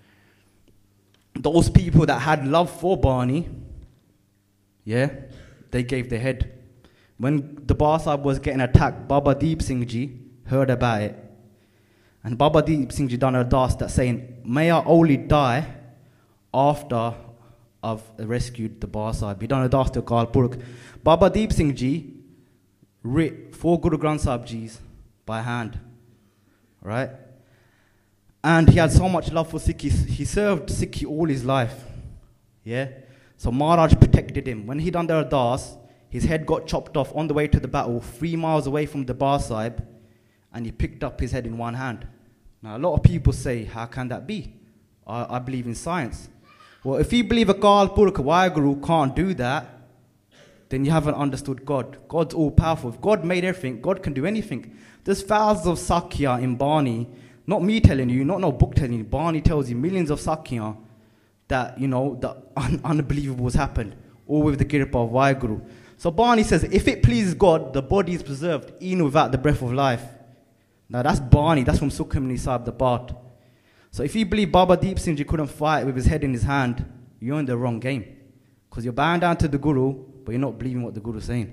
Those people that had love for Bani, yeah, they gave their head. When the Bar Sahib was getting attacked, Baba Deep Singh Ji heard about it. And Baba Deep Singh Ji done a das that saying, may I only die after I've rescued the Bar Sahib. He done a das to Akal Purkh. Baba Deep Singh Ji writ 4 Guru Granth Sahib Jis by hand, right? And he had so much love for Sikhs. He served Sikhi all his life, yeah? So Maharaj protected him. When he done the ardas, his head got chopped off on the way to the battle, 3 miles away from the Bar Sahib, and he picked up his head in one hand. Now a lot of people say, how can that be? I believe in science. Well, if you believe Akal Purkh Waheguru can't do that, then you haven't understood God. God's all powerful. If God made everything, God can do anything. There's thousands of Sakya in Bani. Not me telling you, not no book telling you. Bani tells you millions of Sakya that, you know, the unbelievable has happened. All with the Kirpa of Waheguru. So Bani says, if it pleases God, the body is preserved, even without the breath of life. Now that's Bani, that's from Sukhmani Sahib, the Bhat. So if you believe Baba Deep Singh Ji couldn't fight with his head in his hand, you're in the wrong game. Because you're bowing down to the Guru, but you're not believing what the Guru is saying.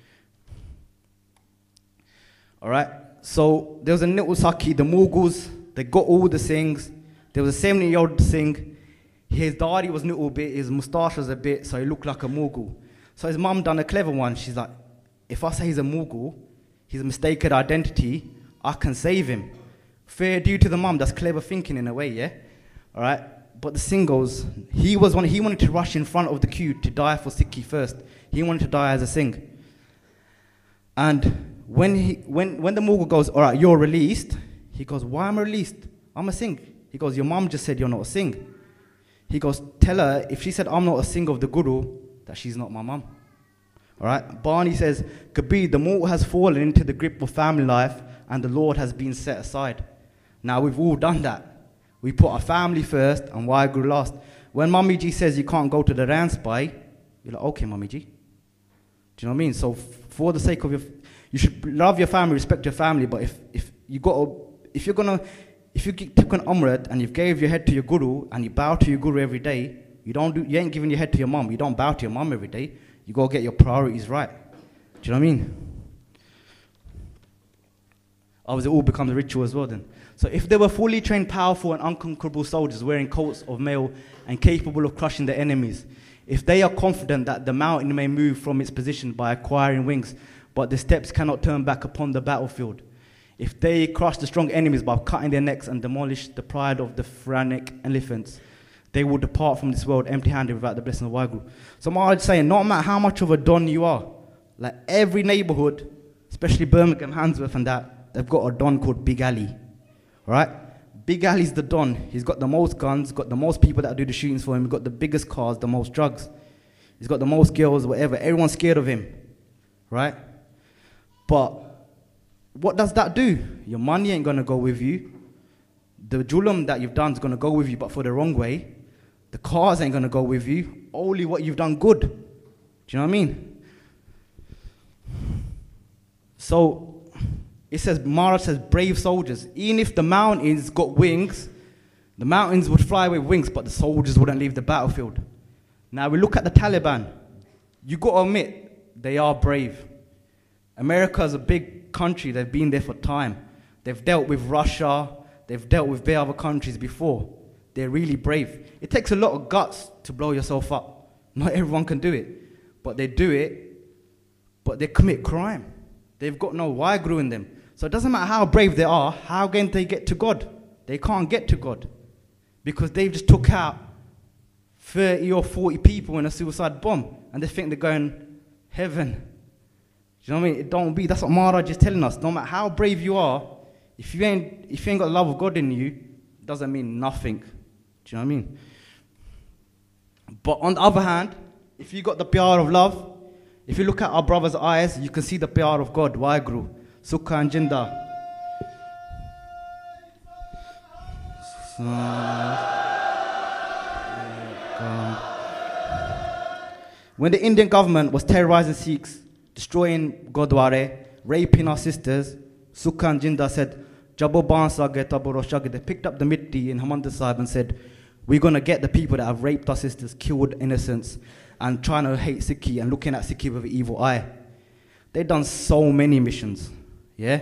Alright? So there was a little Sakhi, the Mughals, they got all the Singhs. There was a 70-year-old Singh. His dari was a little bit, his moustache was a bit, so he looked like a Mughal. So his mum done a clever one. She's like, if I say he's a Mughal, he's a mistaken identity, I can save him. Fair due to the mum, that's clever thinking in a way, yeah? Alright? But the Singh goes, he wanted to rush in front of the queue to die for Sikhi first. He wanted to die as a Singh. And when the Mughal goes, alright, you're released, he goes, why am I released? I'm a Singh. He goes, your mum just said you're not a Singh. He goes, tell her, if she said I'm not a Singh of the Guru, that she's not my mum. Alright? Bani says, Kabir, the mortal has fallen into the grip of family life and the Lord has been set aside. Now we've all done that. We put our family first and Waheguru last. When Mummy Ji says you can't go to the Ran Spy, you're like, okay, Mummy Ji. Do you know what I mean? So for the sake of you should love your family, respect your family, but if you took an Amrit and you've gave your head to your Guru and you bow to your Guru every day, you ain't giving your head to your mum. You don't bow to your mum every day. You gotta get your priorities right. Do you know what I mean? Obviously, it all becomes a ritual as well then. So if they were fully trained, powerful and unconquerable soldiers wearing coats of mail and capable of crushing their enemies, if they are confident that the mountain may move from its position by acquiring wings, but the steps cannot turn back upon the battlefield, if they crush the strong enemies by cutting their necks and demolish the pride of the Pharanic elephants, they will depart from this world empty-handed without the blessing of Waheguru. So I'm saying, no matter how much of a don you are, like every neighborhood, especially Birmingham, Handsworth and that, they've got a don called Big Ali. Right? Big Ali's the Don. He's got the most guns, got the most people that do the shootings for him, got the biggest cars, the most drugs. He's got the most girls, whatever. Everyone's scared of him, right? But what does that do? Your money ain't going to go with you. The julam that you've done is going to go with you, but for the wrong way. The cars ain't going to go with you. Only what you've done good. Do you know what I mean? So, it says, Mara says, brave soldiers. Even if the mountains got wings, the mountains would fly with wings, but the soldiers wouldn't leave the battlefield. Now, we look at the Taliban. You got to admit, they are brave. America's a big country. They've been there for time. They've dealt with Russia. They've dealt with other countries before. They're really brave. It takes a lot of guts to blow yourself up. Not everyone can do it. But they do it, but they commit crime. They've got no Waheguru in them. So it doesn't matter how brave they are, how can they get to God? They can't get to God. Because they've just took out 30 or 40 people in a suicide bomb. And they think they're going heaven. Do you know what I mean? It don't be. That's what Maharaj is telling us. No matter how brave you are, if you ain't got the love of God in you, it doesn't mean nothing. Do you know what I mean? But on the other hand, if you got the pyar of love, if you look at our brother's eyes, you can see the pyar of God, Waheguru, Sukha and Jinda. When the Indian government was terrorizing Sikhs, destroying Gurdwara, raping our sisters, Sukha and Jinda said, Jabo Bansage, Tabo Roshage. They picked up the mitti in Harmandir Sahib and said, we're going to get the people that have raped our sisters, killed innocents, and trying to hate Sikhi and looking at Sikhi with an evil eye. They've done so many missions, yeah?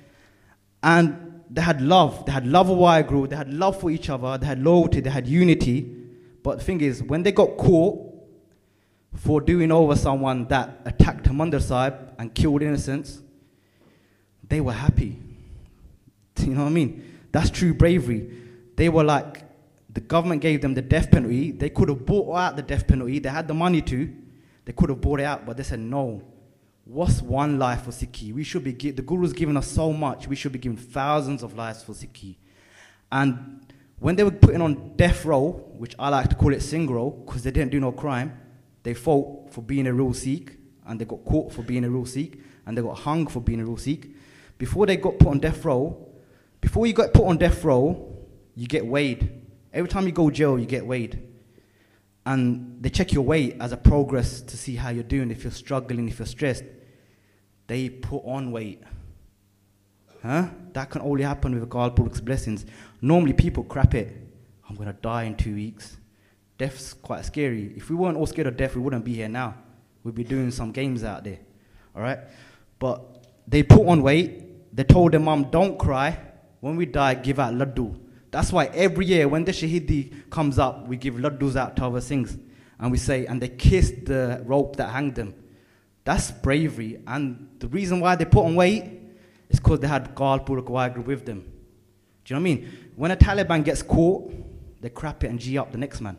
And they had love. They had love of Waheguru. They had love for each other. They had loyalty. They had unity. But the thing is, when they got caught for doing over someone that attacked Harmandir Sahib and killed innocents, they were happy. You know what I mean? That's true bravery. They were like, the government gave them the death penalty. They could have bought out the death penalty. They had the money to. They could have bought it out, but they said, no. What's one life for Sikhi? We should be, the Guru's given us so much. We should be giving thousands of lives for Sikhi. And when they were putting on death row, which I like to call it sing row, because they didn't do no crime, they fought for being a real Sikh, and they got caught for being a real Sikh, and they got hung for being a real Sikh. Before they got put on death row, before you got put on death row, you get weighed. Every time you go to jail, you get weighed. And they check your weight as a progress to see how you're doing, if you're struggling, if you're stressed. They put on weight. Huh? That can only happen with God Puruk's blessings. Normally people crap it. I'm going to die in 2 weeks. Death's quite scary. If we weren't all scared of death, we wouldn't be here now. We'd be doing some games out there. All right? But they put on weight. They told their mum, don't cry. When we die, give out laddu. That's why every year when the Shahidi comes up, we give laddus out to our Singhs. And we say, and they kiss the rope that hanged them. That's bravery. And the reason why they put on weight is because they had Gal Purak Waheguru with them. Do you know what I mean? When a Taliban gets caught, they crap it and G up the next man.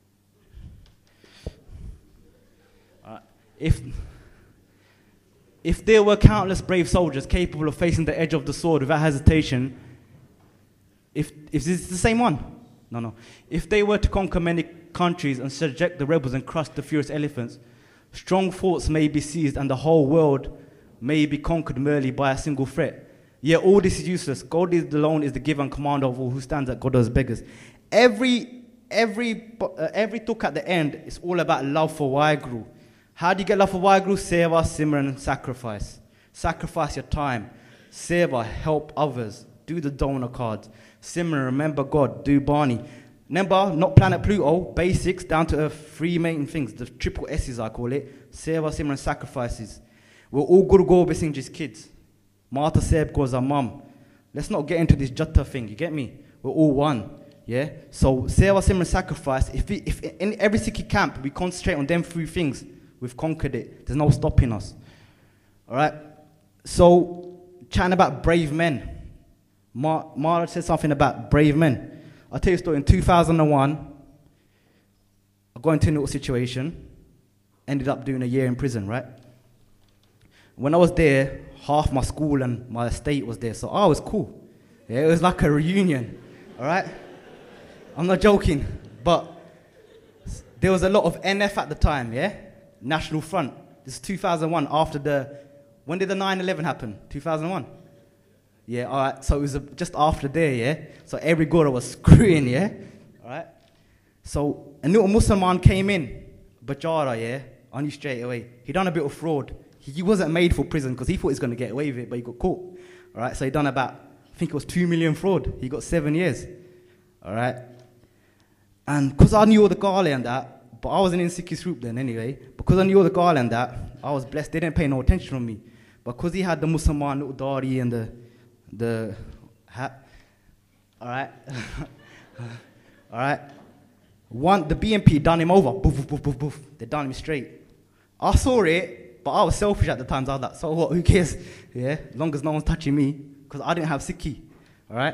If there were countless brave soldiers capable of facing the edge of the sword without hesitation, if this is the same one? No. If they were to conquer many countries and subject the rebels and crush the furious elephants, strong forts may be seized and the whole world may be conquered merely by a single threat. Yet all this is useless. God is alone is the giver and commander of all who stands at God as beggars. Every talk at the end is all about love for Waheguru. How do you get love for Waheguru? Seva, Simran, and sacrifice. Sacrifice your time. Seva, help others. Do the donor cards. Simran, remember God. Do Bani. Remember, not Planet Pluto, basics, down to earth, three main things. The triple S's, I call it. Seva, Simran, sacrifices. We're all Guru Gobind Singh Ji's kids. Mata Seb goes our mum. Let's not get into this Jatta thing, you get me? We're all one. Yeah? So, Seva, Simran, sacrifice. If in every Sikhi camp we concentrate on them three things, we've conquered it. There's no stopping us. Alright? So, chatting about brave men. Maharaj said something about brave men. I'll tell you a story. In 2001, I got into a little situation. Ended up doing a year in prison, right? When I was there, half my school and my estate was there. So I was cool. Yeah, it was like a reunion. All right? I'm not joking. But there was a lot of NF at the time, yeah? National Front. This is 2001, after the... When did the 9/11 happen? 2001? Yeah, all right. So it was just after there, yeah? So every Gora was screwing, yeah? All right? So a new Muslim came in, Bajara, yeah? On you straight away. He done a bit of fraud. He wasn't made for prison because he thought he was going to get away with it, but he got caught. All right? So he done about, I think it was 2 million fraud. He got 7 years. All right? And because I knew all the Gale and that, but I wasn't in Sikhi group then anyway, because I knew all the Gale and that, I was blessed. They didn't pay no attention on me. But because he had the Muslim little dari and the hat, all right? All right? The BMP done him over. Boof, boof, boof, boof, boof. They done him straight. I saw it, but I was selfish at the time. So I was like, so what? Who cares? Yeah, as long as no one's touching me, because I didn't have Sikhi. All right?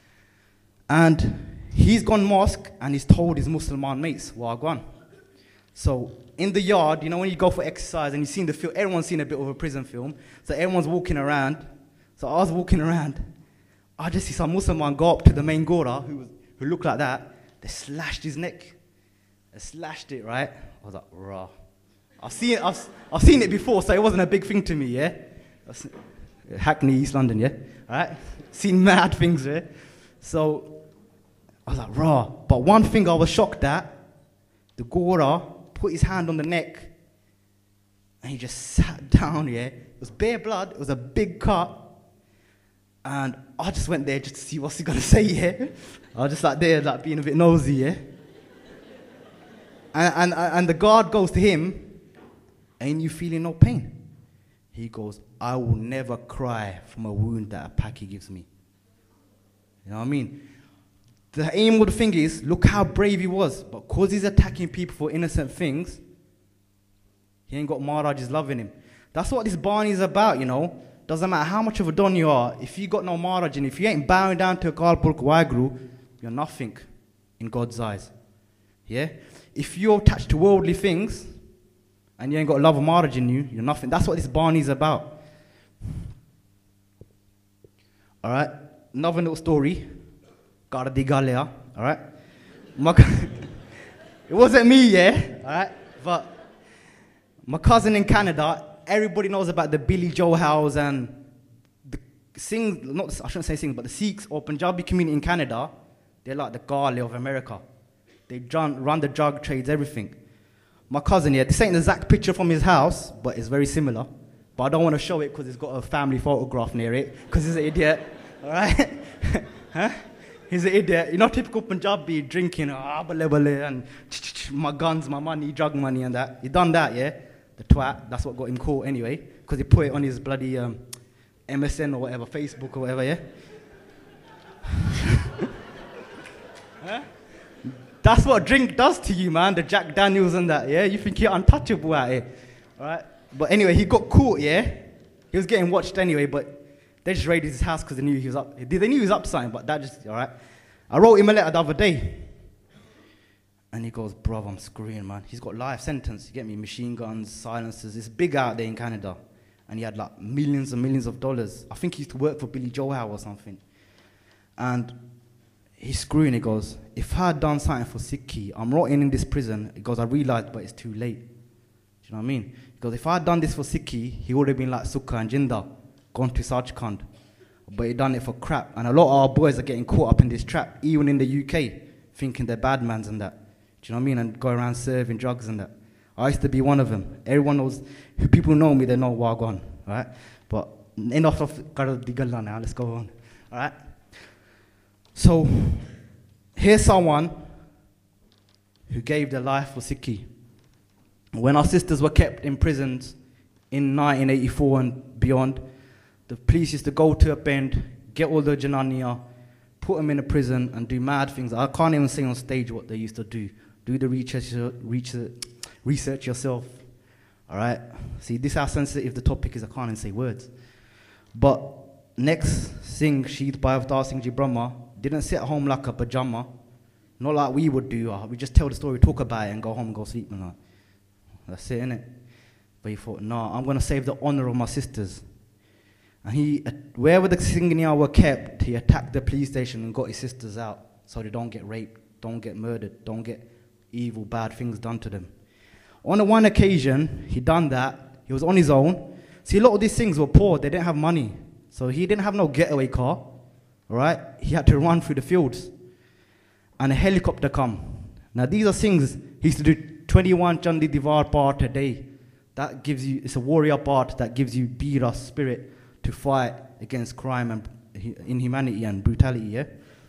And he's gone mosque and he's told his Muslim mates, Wagwan. So in the yard, you know, when you go for exercise and you've seen the film, everyone's seen a bit of a prison film. So everyone's walking around. So I was walking around. I just see some Muslim go up to the main Gora who looked like that. They slashed his neck. They slashed it, right? I was like, rah. I've seen it before, so it wasn't a big thing to me, yeah? Hackney, East London, yeah? All right? Seen mad things, yeah? So I was like, rah. But one thing I was shocked at, the Gora put his hand on the neck and he just sat down, yeah? It was bare blood, it was a big cut. And I just went there just to see what's he gonna say, yeah? I was just like there, like being a bit nosy, yeah? And the guard goes to him, ain't you feeling no pain? He goes, I will never cry from a wound that a Paki gives me. You know what I mean? The aim of the thing is, look how brave he was, but because he's attacking people for innocent things, he ain't got Maharaj's love in him. That's what this Barney is about, you know? Doesn't matter how much of a don you are, if you got no Maharaj and if you ain't bowing down to a Kalpurk Wagru, you're nothing in God's eyes. Yeah? If you're attached to worldly things and you ain't got love of Maharaj in you, you're nothing. That's what this Barney is about. Alright? Another little story. Gardi Galea. Alright? It wasn't me, yeah? Alright? But my cousin in Canada, everybody knows about the Billy Joe House and the I shouldn't say sing, but the Sikhs or Punjabi community in Canada, they're like the Gale of America. They run the drug trades, everything. My cousin, yeah, this ain't the exact picture from his house, but it's very similar. But I don't want to show it because it's got a family photograph near it, because he's an idiot, all right? Huh? He's an idiot. You know, typical Punjabi drinking, and my guns, my money, drug money and that. He done that, yeah? The twat, that's what got him caught anyway, because he put it on his bloody MSN or whatever, Facebook or whatever, yeah? Huh? That's what drink does to you, man, the Jack Daniels and that, yeah? You think you're untouchable out here, all right? But anyway, he got caught, yeah? He was getting watched anyway, but they just raided his house because they knew he was up. They knew he was up to something, but that just, all right? I wrote him a letter the other day. And he goes, bro, I'm screwing, man. He's got life sentence. You get me? Machine guns, silencers. It's big out there in Canada. And he had like millions and millions of dollars. I think he used to work for Billy Joe Howe or something. And he's screwing. He goes, if I had done something for Sikhi, I'm rotting in this prison. He goes, I realized, but it's too late. Do you know what I mean? He goes, if I had done this for Sikhi, he would have been like Sukha and Jinda, gone to Sajkhand. But he done it for crap. And a lot of our boys are getting caught up in this trap, even in the UK, thinking they're bad mans and that. Do you know what I mean? And go around serving drugs and that. I used to be one of them. Everyone knows, who people know me, they know Wagwan, right? But enough of Digalla now, let's go on, all right? So, here's someone who gave their life for Sikhi. When our sisters were kept in prisons in 1984 and beyond, the police used to go to a bend, get all the Janania, put them in a prison and do mad things. I can't even say on stage what they used to do. Do the research yourself, all right? See, this is how sensitive the topic is. I can't even say words. But next, Singh, Sheet by Avtar Singh Ji Brahma, didn't sit at home like a pajama, not like we would do. We just tell the story, talk about it, and go home and go sleep. And that's it, innit? But he thought, nah, I'm going to save the honor of my sisters. And he, wherever the Singhania were kept, he attacked the police station and got his sisters out. so they don't get raped, don't get murdered, don't get evil, bad things done to them. On one occasion, he done that. He was on his own. See, a lot of these things were poor. They didn't have money. So he didn't have no getaway car, all right? He had to run through the fields. And a helicopter come. Now, these are things he used to do 21 Chandi Divar part a day. That gives you, it's a warrior part that gives you Bira spirit to fight against crime and inhumanity and brutality, yeah?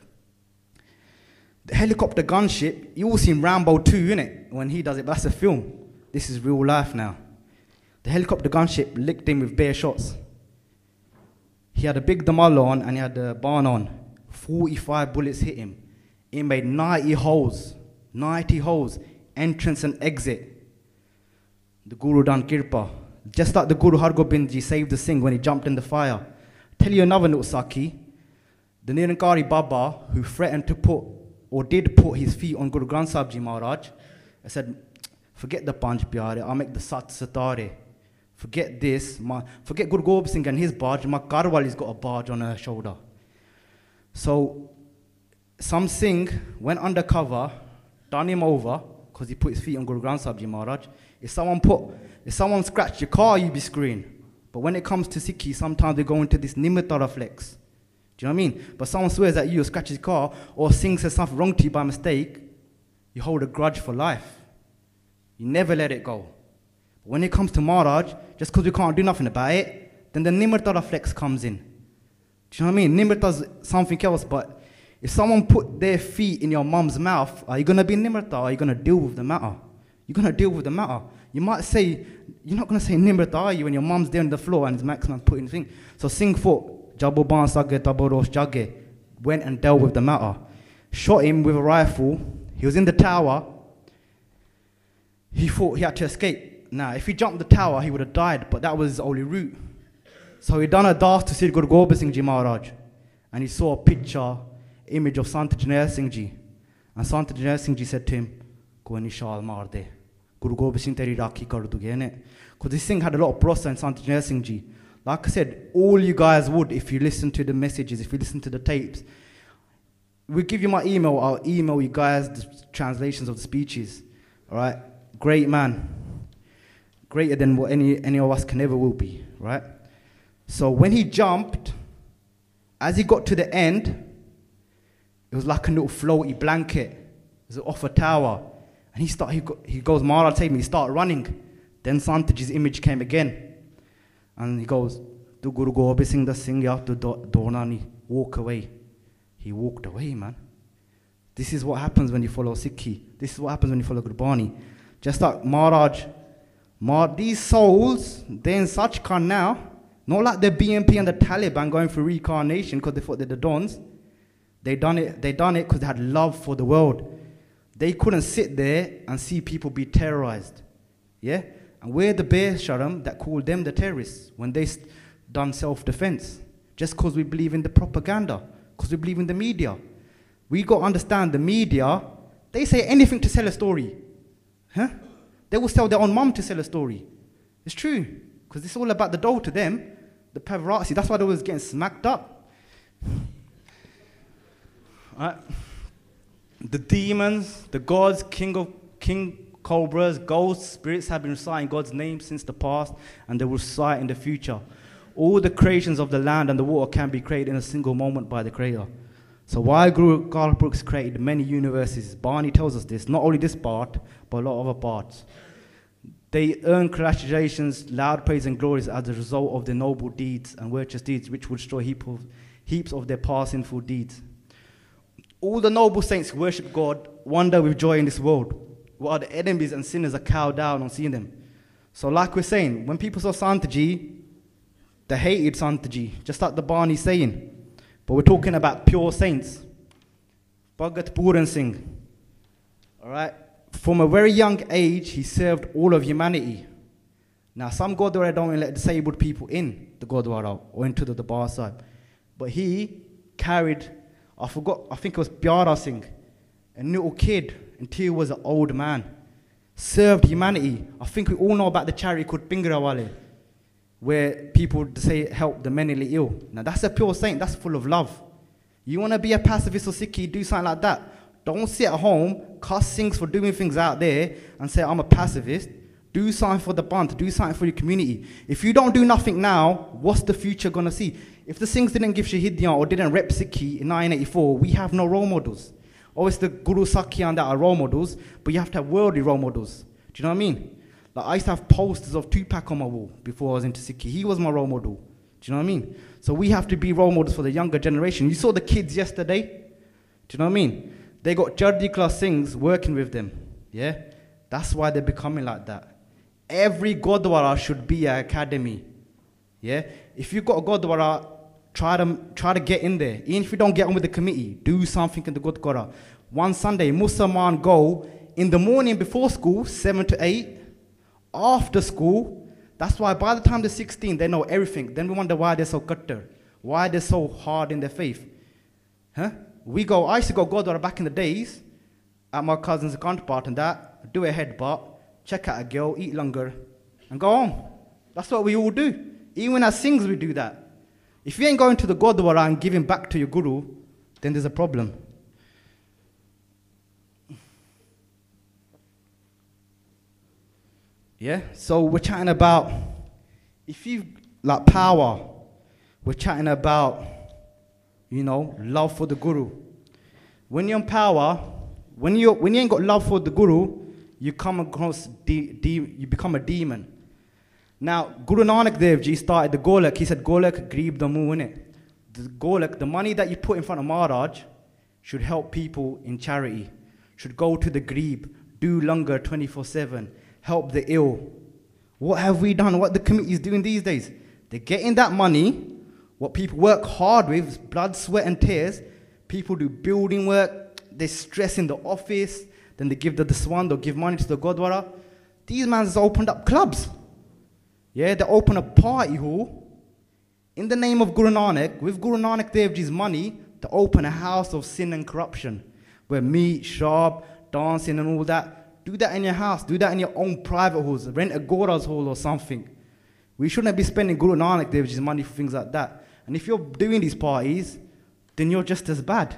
The helicopter gunship, you all seen Rambo 2, innit? When he does it, but that's a film. This is real life now. The helicopter gunship licked him with bare shots. He had a big damal on and he had a barn on. 45 bullets hit him. It made 90 holes, entrance and exit. The Guru done kirpa. Just like the Guru Hargobind Ji saved the Singh when he jumped in the fire. Tell you another little Saki. The Nirankari Baba, who threatened to put, or did put his feet on Guru Granth Sahib Ji Maharaj, I said, forget the Panch Pyare, I'll make the Sat Satare. Forget this, forget Guru Gobind Singh and his barge, my Karwali's got a barge on her shoulder. So, some Singh went undercover, done him over, because he put his feet on Guru Granth Sahib Ji Maharaj. If someone scratched your car, you'd be screwing. But when it comes to Sikhi, sometimes they go into this nimitta reflex. Do you know what I mean? But someone swears at you or scratches your car, or Singh says something wrong to you by mistake, you hold a grudge for life. You never let it go. But when it comes to Maharaj, just because we can't do nothing about it, then the nimitta reflex comes in. Do you know what I mean? Nimitta's something else, but if someone put their feet in your mum's mouth, are you going to be nimitta, or are you going to deal with the matter? You're going to deal with the matter. You might say, you're not going to say nimitta, are you, when your mum's there on the floor and his maximum putting the thing. So Singh thought, Jabo Ban Sage Tabo Rosh Jage, went and dealt with the matter. Shot him with a rifle. He was in the tower. He thought he had to escape. Now, if he jumped the tower, he would have died, but that was his only route. So he done a dance to Sri Guru Gobind Singh Ji Maharaj, and he saw a picture, image of Sant Jarnail Singh Ji. And Sant Jarnail Singh Ji said to him, Go and nishal maar de. Guru Gobind Singh teri rakhi kar duge. Because this thing had a lot of prosa in Sant Jarnail Singh Ji. Like I said, all you guys would, if you listen to the messages, if you listen to the tapes, we'll give you my email, I'll email you guys the translations of the speeches. Alright? Great man. Greater than what any of us can ever will be. Right? So when he jumped, as he got to the end, it was like a little floaty blanket. It was off a tower. And he goes, Maharaj, take me. He started running. Then Santaji's image came again. And he goes, Tu Guru Gobind Singh da Singh ya tu Dornani, walk away. He walked away, man. This is what happens when you follow Sikhi. This is what happens when you follow Gurbani. Just like Maharaj, these souls, they're in Sachkhand now. Not like the BNP and the Taliban going for reincarnation because they thought they're the dons. They done it because they had love for the world. They couldn't sit there and see people be terrorized. Yeah? And we're the Bear Sharam that called them the terrorists when they done self-defense. Just because we believe in the propaganda, because we believe in the media. We got to understand the media, they say anything to sell a story. Huh? They will sell their own mum to sell a story. It's true. Because it's all about the dough to them. The paparazzi, that's why they was getting smacked up. Right. The demons, the gods, king cobras, ghosts, spirits have been reciting God's name since the past, and they will recite in the future. All the creations of the land and the water can be created in a single moment by the Creator. So while Guru Karl Brooks created many universes, Barney tells us this, not only this part, but a lot of other parts. They earn congratulations, loud praise and glories as a result of their noble deeds and virtuous deeds, which will destroy heaps of their past sinful deeds. All the noble saints who worship God wander with joy in this world, while the enemies and sinners are cowed down on seeing them. So like we're saying, when people saw Santaji, they hated Santaji, just like the Barney's saying. But we're talking about pure saints. Bhagat Puran Singh. Alright? From a very young age, he served all of humanity. Now, some Gurdwara don't let disabled people in the Gurdwara or into the Darbar Sahib. But he carried, I think it was Pyara Singh, a little kid, until he was an old man. Served humanity. I think we all know about the charity called Pingarawale, where people say help the mentally ill. Now, that's a pure saint. That's full of love. You want to be a pacifist or Sikhi, do something like that. Don't sit at home, cuss things for doing things out there, and say, I'm a pacifist. Do something for the Bant, do something for your community. If you don't do nothing now, what's the future going to see? If the Singhs didn't give Shahidiyan or didn't rep Sikhi in 1984, we have no role models. Always the Guru Sakhiyan that are role models, but you have to have worldly role models. Do you know what I mean? Like, I used to have posters of Tupac on my wall before I was into Sikhi. He was my role model. Do you know what I mean? So we have to be role models for the younger generation. You saw the kids yesterday. Do you know what I mean? They got Jardi class Singhs working with them. Yeah? That's why they're becoming like that. Every Gurdwara should be an academy. Yeah? If you've got a Gurdwara, try to get in there. Even if you don't get on with the committee, do something in the Gurdwara. One Sunday, Mussalman go in the morning before school, 7 to 8. After school, that's why by the time they're 16, they know everything. Then we wonder why they're so cutter, why they're so hard in their faith. Huh? I used to go Gurdwara back in the days, at my cousin's counterpart and that, do a headbutt, check out a girl, eat longer, and go home. That's what we all do. Even as Singhs, we do that. If you ain't going to the Gurdwara and giving back to your Guru, then there's a problem. Yeah, so we're chatting about, if you like power, we're chatting about, love for the Guru. When you're in power, when you ain't got love for the Guru, you come across, you become a demon. Now, Guru Nanak Dev Ji started the Golak. He said, Golak, Greeb the Mu, innit? The Golak, the money that you put in front of Maharaj, should help people in charity, should go to the Greeb, do Langar 24/7. Help the ill. What have we done? What the committee is doing these days? They're getting that money, what people work hard with, blood, sweat and tears. People do building work, they stress in the office, then they give the Daswan, they'll give money to the Gurdwara. These mans opened up clubs. Yeah, they open a party hall in the name of Guru Nanak, with Guru Nanak Dev Ji's money, to open a house of sin and corruption, where meat, sharab, dancing and all that. Do that in your house. Do that in your own private halls. Rent a Gora's hall or something. We shouldn't be spending Guru Nanak Dev Ji's money for things like that. And if you're doing these parties, then you're just as bad.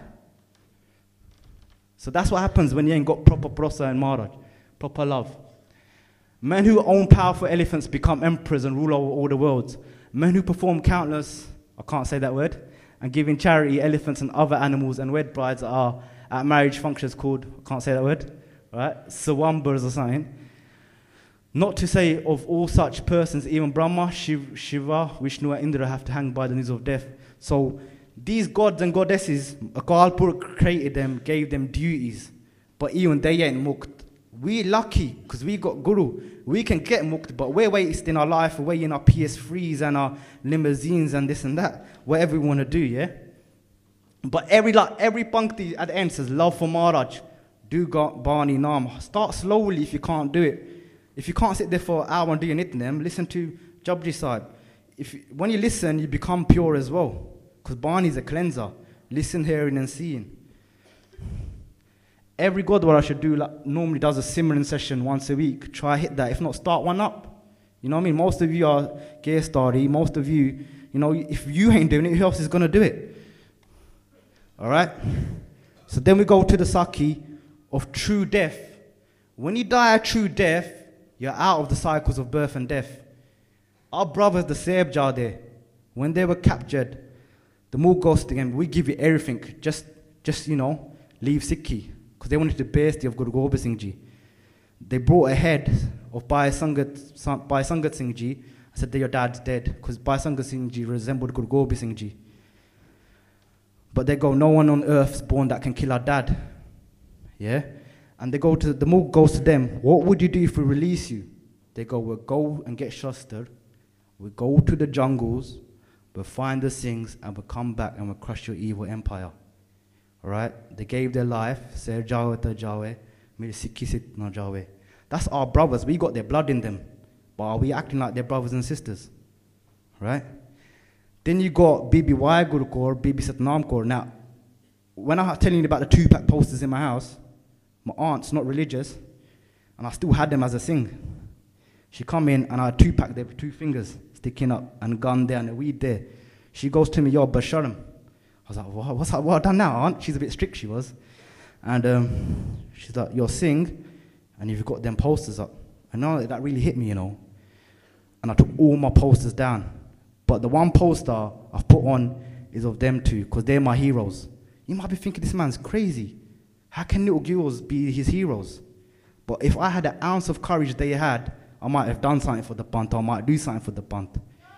So that's what happens when you ain't got proper prosa and Maharaj, proper love. Men who own powerful elephants become emperors and rule over all the worlds. Men who perform countless, I can't say that word, and give in charity elephants and other animals and wed brides are at marriage functions called, I can't say that word, right? Sawambars or something. Not to say of all such persons, even Brahma, Shiva, Vishnu and Indra have to hang by the noose of death. So these gods and goddesses, Akal Purakh created them, gave them duties, but even they ain't mukt. We're lucky because we got Guru. We can get mukt, but we're wasting our life away in our PS3s and our limousines and this and that, whatever we want to do, yeah? But every pankti at the end says, love for Maharaj, do Bani Nam. Start slowly if you can't do it. If you can't sit there for an hour and do your nitnem, listen to Japji Sahib. When you listen, you become pure as well. Because Bani is a cleanser. Listen, hearing and seeing. Every Gurdwara should do, normally does a Simran session once a week. Try hit that. If not, start one up. You know what I mean? Most of you are Gaystari. Most of you, if you ain't doing it, who else is going to do it? Alright? So then we go to the Sakhi of true death. When you die a true death, you're out of the cycles of birth and death. Our brothers, the Saib Jade, when they were captured, the Mughals to them, we give you everything, just leave Sikhi. Because they wanted the besti of Guru Gobind Singh Ji. They brought a head of Bhai Sangat Singh Ji and said that your dad's dead, because Bhai Sangat Singh Ji resembled Guru Gobind Singh Ji. But they go, no one on earth's born that can kill our dad. Yeah? And they go to, the Moog goes to them, what would you do if we release you? They go, we'll go and get Shastar, we'll go to the jungles, we'll find the Singhs, and we'll come back and we'll crush your evil empire. Alright? They gave their life, Ser Jawe Ta Jawe, Mere Sikhi Sit Na Jawe. That's our brothers, we got their blood in them. But are we acting like their brothers and sisters? Right? Then you got Bibi Y Guru Kaur, Bibi Satnam Kaur. Now, when I'm telling you about the Tupac posters in my house, my aunt's not religious, and I still had them as a Singh. She come in and I had Tupac there with 2 fingers sticking up, and a gun there and a weed there. She goes to me, yo, Basharam. I was like, what have I done now, aunt? She's a bit strict, she was. And she's like, you'll sing, and you've got them posters up. And now that really hit me, you know. And I took all my posters down. But the one poster I've put on is of them two, because they're my heroes. You might be thinking, this man's crazy. How can little girls be his heroes? But if I had an ounce of courage they had, I might have done something for the Bunt, or I might do something for the Bunt.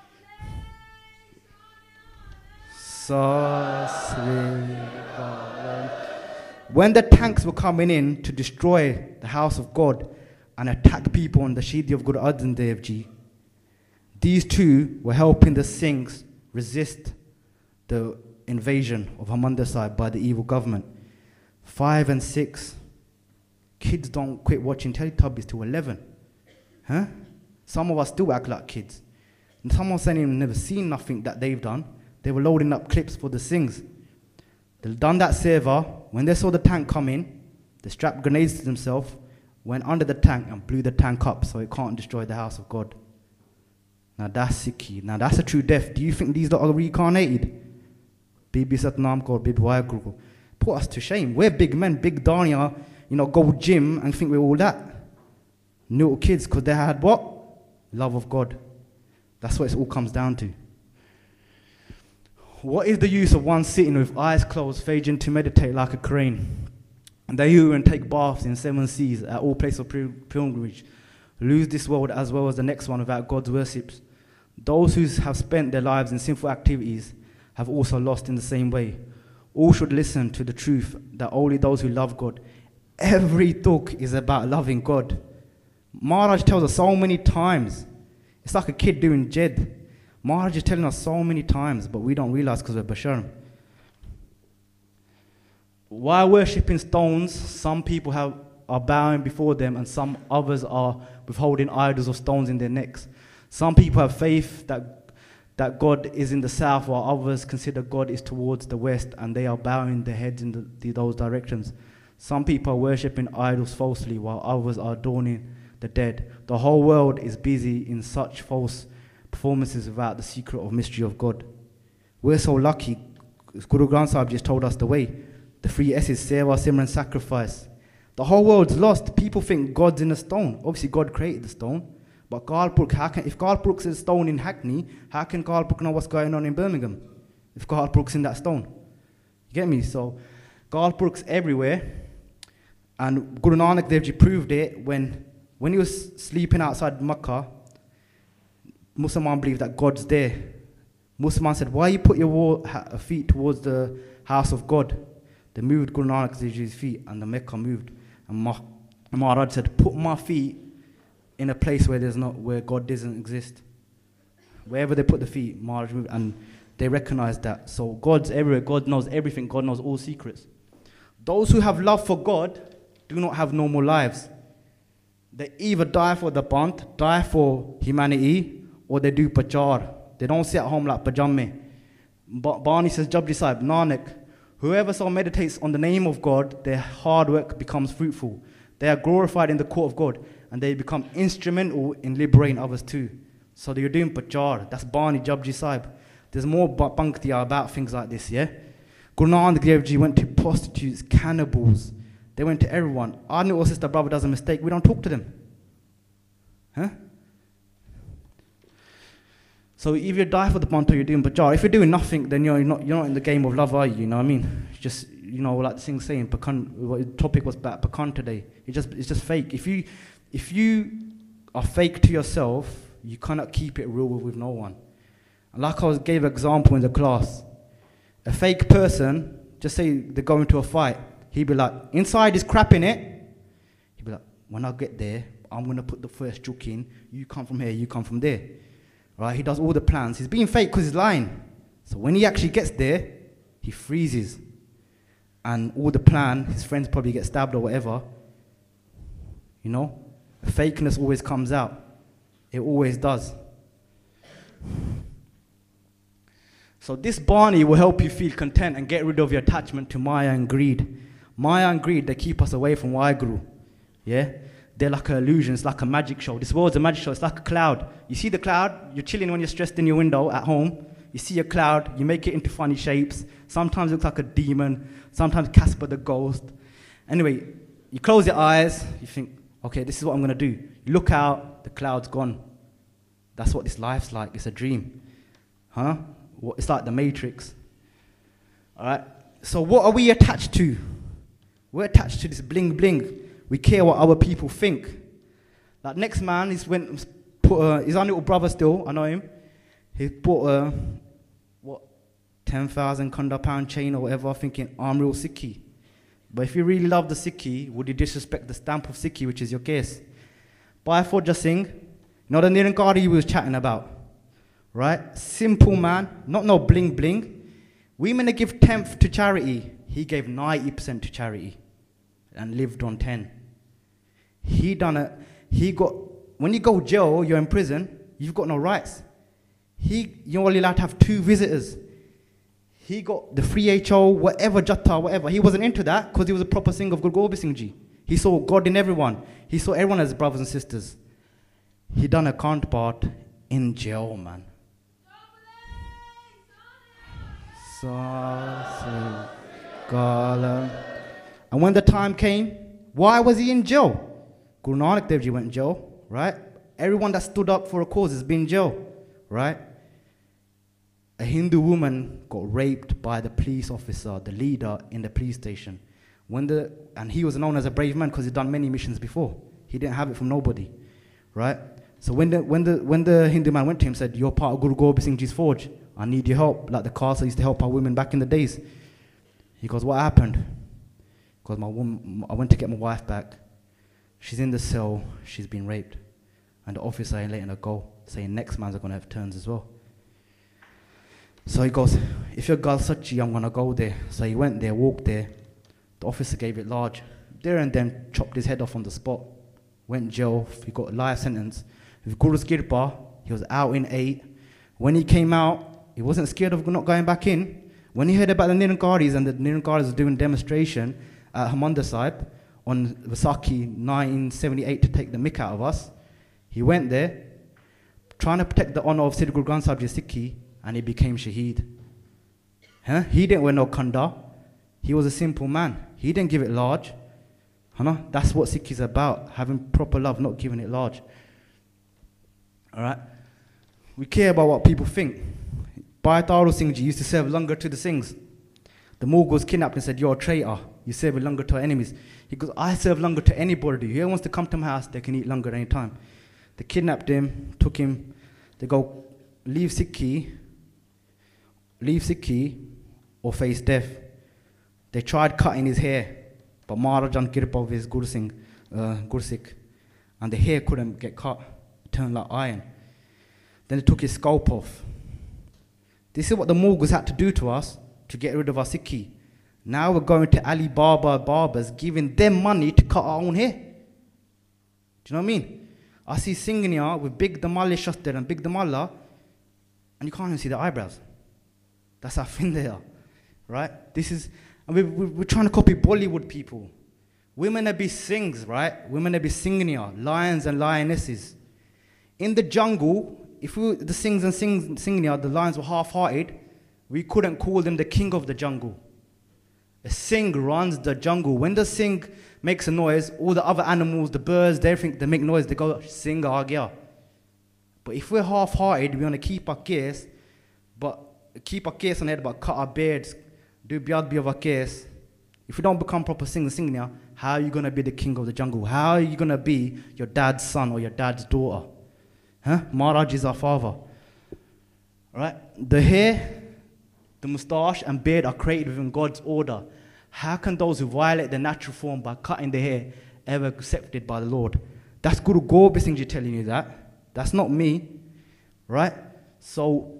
So sweet. When the tanks were coming in to destroy the house of God and attack people on the Shidi of God Adhan Devji, these two were helping the Singhs resist the invasion of Harmandir Sahib by the evil government. 5 and 6, kids don't quit watching Teletubbies till 11. Huh? Some of us still act like kids. And someone saying they've never seen nothing that they've done. They were loading up clips for the Singhs. They've done that server. When they saw the tank come in, they strapped grenades to themselves, went under the tank and blew the tank up so it can't destroy the house of God. Now that's Sikhi. Now that's a true death. Do you think these lot are reincarnated? Bibi Satnam Kaur, Bibi Waheguru. Put us to shame. We're big men, big Dania, go gym and think we're all that. Little kids, because they had what? Love of God. That's what it all comes down to. What is the use of one sitting with eyes closed, faging to meditate like a crane? And they who take baths in 7 seas at all places of pilgrimage lose this world as well as the next one without God's worships. Those who have spent their lives in sinful activities have also lost in the same way. All should listen to the truth that only those who love God. Every talk is about loving God. Maharaj tells us so many times. It's like a kid doing Jed. Maharaj is telling us so many times, but we don't realize because we're Bashar. While worshipping stones, some people are bowing before them, and some others are withholding idols of stones in their necks. Some people have faith that God is in the south, while others consider God is towards the west, and they are bowing their heads in those directions. Some people are worshipping idols falsely, while others are adorning the dead. The whole world is busy in such false performances without the secret of mystery of God. We're so lucky. Guru Granth Sahib just told us the way. The 3 S's, Seva, Simran, sacrifice. The whole world's lost. People think God's in a stone. Obviously, God created the stone. But Karlpurk, if Karlpurk's in a stone in Hackney, how can Karlpurk know what's going on in Birmingham? If Karlpurk's in that stone. You get me? So, Karlpurk's everywhere. And Guru Nanak Dev Ji proved it when he was sleeping outside Makkah. Musliman believed that God's there. Musliman said, why you put your feet towards the house of God? They moved Guru Nanak Dev Ji's feet and the Mecca moved. And Maharaj said, put my feet in a place where God doesn't exist. Wherever they put the feet, Maharaj moved, and they recognized that. So God's everywhere. God knows everything. God knows all secrets. Those who have love for God do not have normal lives. They either die for the Bant, die for humanity, or they do pachar. They don't sit at home like pajamme. Bani says, Japji Sahib, Nanak, whoever so meditates on the name of God, their hard work becomes fruitful. They are glorified in the court of God, and they become instrumental in liberating others too. So you're doing pachar. That's Bani Japji Sahib. There's more Bhankti about things like this, yeah? Guru Nanak Dev Ji went to prostitutes, cannibals. They went to everyone. Our little sister, brother does a mistake, we don't talk to them. Huh? So if you die for the Bantu, you're doing bachar. If you're doing nothing, then you're not in the game of love, are you? You know what I mean? It's just, like the thing saying, the topic was about pecan today. It's just fake. If you are fake to yourself, you cannot keep it real with no one. And like I gave an example in the class, a fake person, just say they go into a fight, he'd be like, inside is crap in it. He'd be like, when I get there, I'm going to put the first juk in, you come from here, you come from there. Right? He does all the plans. He's being fake because he's lying. So when he actually gets there, he freezes. And all the plan, his friends probably get stabbed or whatever. The fakeness always comes out. It always does. So this Bani will help you feel content and get rid of your attachment to Maya and greed. Maya and greed, they keep us away from Waheguru. Yeah? They're like an illusion, it's like a magic show. This world's a magic show, it's like a cloud. You see the cloud, you're chilling when you're stressed in your window at home, You see a cloud, you make it into funny shapes. Sometimes it looks like a demon, sometimes Casper the ghost. Anyway, you close your eyes, you think, okay, this is what I'm going to do. You look out, the cloud's gone. That's what this life's like. It's a dream. Huh? It's like the Matrix. All right? So what are we attached to? We're attached to this bling bling. We care what other people think. Like next man, he's our little brother still, I know him. He bought a, 10,000 £100 chain or whatever, thinking, I'm real Sikhi. But if you really love the Sikhi, would you disrespect the stamp of Sikhi, which is your case? Bhai Fauja Singh, not a Nirankari he was chatting about, right? Simple man, not no bling bling. We meant to give 10th to charity. He gave 90% to charity and lived on 10. When you go jail, you're in prison, you've got no rights. You're only allowed to have 2 visitors. He got the free HO, whatever, Jatta, whatever. He wasn't into that because he was a proper Singh of Guru Gobind Singh Ji. He saw God in everyone. He saw everyone as brothers and sisters. He done a counterpart in jail, man. And when the time came, why was he in jail? Guru Nanak Dev Ji went in jail, right? Everyone that stood up for a cause has been in jail, right? A Hindu woman got raped by the police officer, the leader in the police station. And he was known as a brave man because he'd done many missions before. He didn't have it from nobody, right? So when the Hindu man went to him and said, you're part of Guru Gobind Singh Ji's forge, I need your help, like the Khalsa used to help our women back in the days. He goes, what happened? Because I went to get my wife back. She's in the cell, she's been raped. And the officer ain't letting her go, saying next man's going to have turns as well. So he goes, if you're Gal Sachi, I'm going to go there. So he went there, walked there. The officer gave it large. There and then chopped his head off on the spot. Went jail, he got a life sentence. With Guru's Kirpa, he was out in 8. When he came out, he wasn't scared of not going back in. When he heard about the Nirankaris and the Nirankaris was doing demonstration at Harmandir Sahib on Vaisakhi 1978 to take the mick out of us, he went there, trying to protect the honor of Sri Guru Granth Sahib Ji Sikhi, and he became Shaheed. Huh? He didn't wear no khanda. He was a simple man. He didn't give it large. That's what Sikh is about, having proper love, not giving it large. All right? We care about what people think. Bhai Taro Singh Ji used to serve langar to the Singhs. The Mughals kidnapped and said, you're a traitor. You serve langar to our enemies. He goes, I serve langar to anybody. Whoever wants to come to my house, they can eat langar at any time. They kidnapped him, took him. They go, leave Sikhi or face death. They tried cutting his hair, but Maharajan Kirpa his Gursikh, and the hair couldn't get cut. It turned like iron. Then they took his scalp off. This is what the Mughals had to do to us to get rid of our Sikhi. Now we're going to Ali Baba barbers, giving them money to cut our own hair. Do you know what I mean? I see Singhania with big Damali Shastar and big Damala, and you can't even see the eyebrows. That's how thin they are, right? We're trying to copy Bollywood people. Women are be Singhs, right? Women are be Singhania, lions and lionesses. In the jungle, if the Singhs and Singhania, the lions were half-hearted, we couldn't call them the king of the jungle. A Singh runs the jungle. When the Singh makes a noise, all the other animals, the birds, everything, they make noise, they go, Singh aa gaya. But if we're half-hearted, we want to keep our case on head, but cut our beards, do biyadbi of our case. If we don't become proper Singhania, how are you going to be the king of the jungle? How are you going to be your dad's son or your dad's daughter? Maharaj is our father. Right? The hair, the moustache and beard are created within God's order. How can those who violate the natural form by cutting the hair ever accepted by the Lord? That's Guru Gobind Singh Ji telling you that. That's not me. Right? So,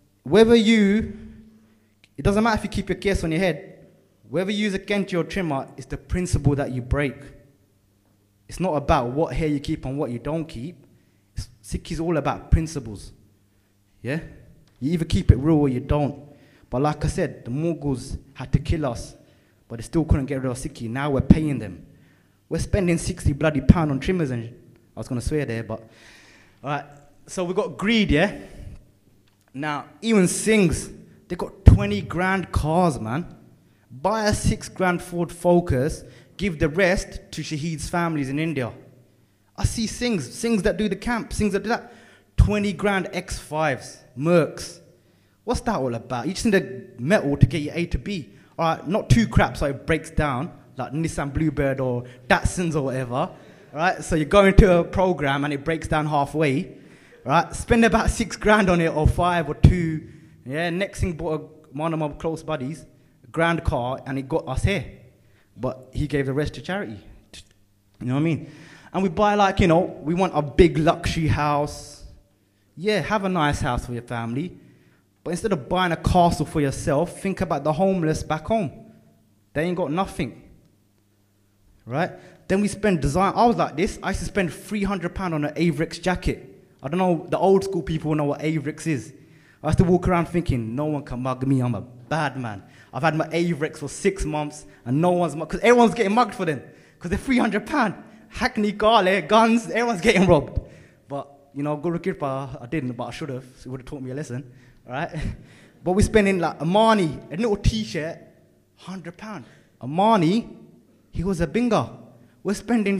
it doesn't matter if you keep your case on your head, whether you use a kenti or trimmer, it's the principle that you break. It's not about what hair you keep and what you don't keep. Sikh is all about principles. Yeah? You either keep it real or you don't. But like I said, the Mughals had to kill us, but they still couldn't get rid of Sikhi. Now we're paying them. We're spending 60 bloody pound on trimmers, and I was going to swear there, but... Alright, so we've got greed, yeah? Now, even Sings, they got 20 grand cars, man. Buy a 6 grand Ford Focus, give the rest to Shaheed's families in India. I see Sings that do the camp, Sings that do that. 20 grand X5s, Mercs. What's that all about? You just need a metal to get you A to B. All right, not too crap so it breaks down, like Nissan Bluebird or Datsuns or whatever. All right, so you go into a program and it breaks down halfway. All right, spend about 6 grand on it or 5 or 2. Yeah, next thing bought one of my close buddies, a grand car, and it got us here. But he gave the rest to charity. You know what I mean? And we buy like, you know, we want a big luxury house. Yeah, have a nice house for your family. But instead of buying a castle for yourself, think about the homeless back home. They ain't got nothing. Right? Then we spend design. I was like this. I used to spend £300 on an Avrix jacket. I don't know, the old school people know what Avrix is. I used to walk around thinking, no one can mug me, I'm a bad man. I've had my Avrix for 6 months and no one's mugged, because everyone's getting mugged for them. Because they're £300. Hackney car, guns, everyone's getting robbed. But, you know, Guru Kirpa, I didn't, but I should have. So it would have taught me a lesson, right? But we're spending like Armani, a little t-shirt, £100. Armani, he was a binga. We're spending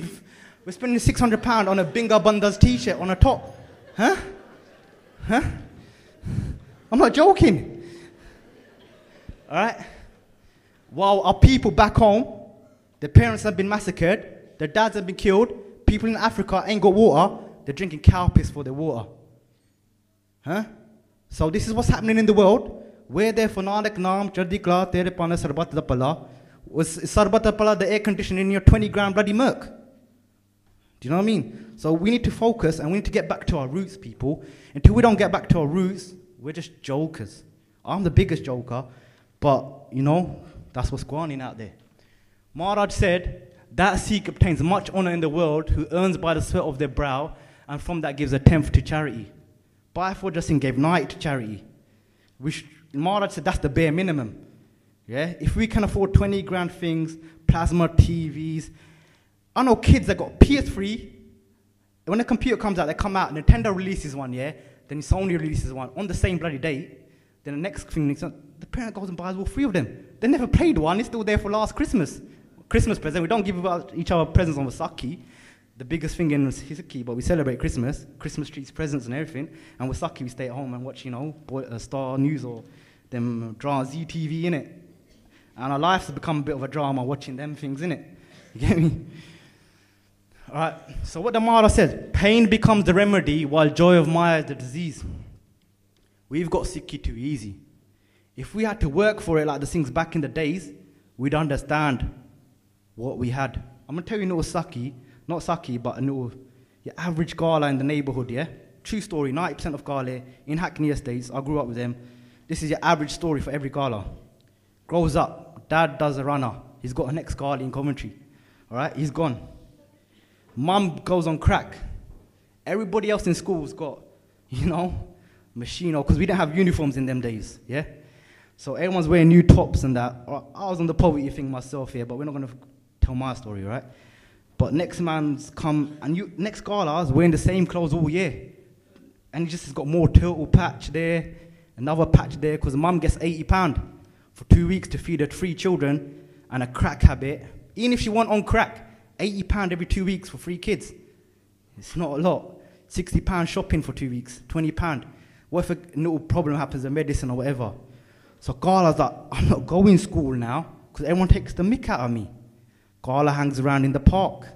£600 on a Binga Bundas t-shirt on a top. Huh? Huh? I'm not joking. All right? While our people back home, their parents have been massacred, their dads have been killed, people in Africa ain't got water, they're drinking cow piss for their water. Huh? So this is what's happening in the world. We're there for Nanak Naam, Chardikla, Tere Pana Sarbat Dapala. Was Sarbat Dapala the air conditioning in your 20 grand bloody Merc? Do you know what I mean? So we need to focus and we need to get back to our roots, people. Until we don't get back to our roots, we're just jokers. I'm the biggest joker, but, you know, that's what's going on out there. Maharaj said, that Sikh obtains much honor in the world who earns by the sweat of their brow, and from that gives a tenth to charity. Bhai Jasingh gave 90 to charity. Maharaj said that's the bare minimum. Yeah? If we can afford 20 grand things, plasma TVs, I know kids that got PS3, when the computer comes out, they come out, Nintendo releases one, yeah? Then Sony releases one on the same bloody date. Then the next thing, the parent goes and buys all 3 of them. They never played one, it's still there for last Christmas. Christmas present, we don't give each other presents on Vasaki, the biggest thing in Hisaki, but we celebrate Christmas trees, presents and everything. And Vasaki, we stay at home and watch, you know, Star News or them drama, ZTV, innit? And our lives have become a bit of a drama watching them things, innit? You get me? Alright, so what the Mara says, pain becomes the remedy while joy of Maya is the disease. We've got Sikhi too easy. If we had to work for it like the things back in the days, we'd understand what we had. I'm going to tell you a little Saki, not Saki, but a little your average Gala in the neighborhood, yeah? True story, 90% of Gala in Hackney Estates, I grew up with them. This is your average story for every Gala. Grows up, dad does a runner. He's got an ex-Gala in Coventry. Alright, he's gone. Mum goes on crack. Everybody else in school's got, you know, machine, because we didn't have uniforms in them days, yeah? So everyone's wearing new tops and that. I was on the poverty thing myself here, but we're not going to tell my story, right? But next man's come, and next Gala's wearing the same clothes all year. And he just has got more turtle patch there, another patch there, because mum gets £80 for 2 weeks to feed her 3 children and a crack habit. Even if she went on crack, £80 every 2 weeks for 3 kids. It's not a lot. £60 shopping for 2 weeks, £20. What if a little problem happens in medicine or whatever? So Gala's like, I'm not going to school now because everyone takes the mick out of me. Gala hangs around in the park.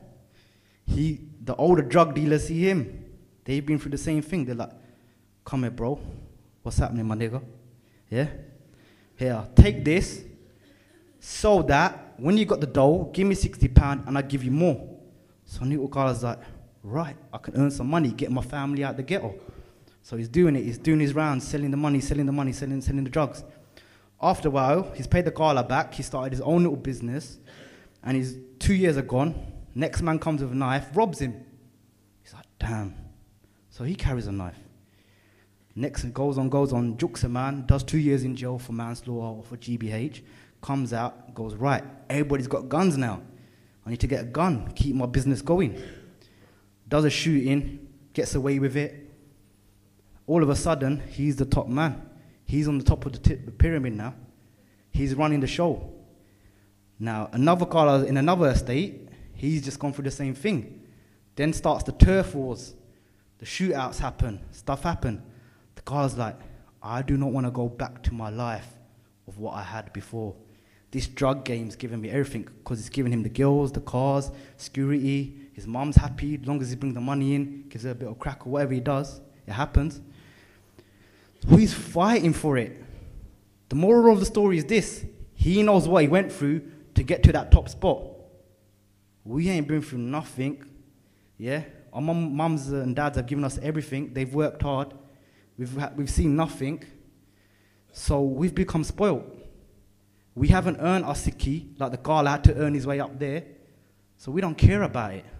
The older drug dealers see him. They've been through the same thing. They're like, come here, bro. What's happening, my nigga? Yeah? Here, take this so that when you got the dough, give me £60 and I'll give you more. So little Gala's like, right, I can earn some money, get my family out the ghetto. So he's doing it. He's doing his rounds, selling the drugs. After a while, he's paid the Gala back. He started his own little business. And he's 2 years are gone. Next man comes with a knife, robs him. He's like, damn. So he carries a knife. Next goes on, jukes a man, does 2 years in jail for manslaughter or for GBH, comes out, goes, right, everybody's got guns now. I need to get a gun, keep my business going. Does a shooting, gets away with it. all of a sudden, he's the top man. He's on the top of the pyramid now. He's running the show. Now, another Carla in another estate, he's just gone through the same thing. Then starts the turf wars. The shootouts happen. Stuff happen. The Carla's like, I do not want to go back to my life of what I had before. This drug game's giving me everything because it's giving him the girls, the cars, security. His mum's happy as long as he brings the money in, gives her a bit of crack or whatever he does. It happens. So he's fighting for it. The moral of the story is this. He knows what he went through to get to that top spot. We ain't been through nothing. Yeah? Our mums and dads have given us everything. They've worked hard. We've seen nothing. So we've become spoiled. We haven't earned our sikhi, like the Gala had to earn his way up there. So we don't care about it.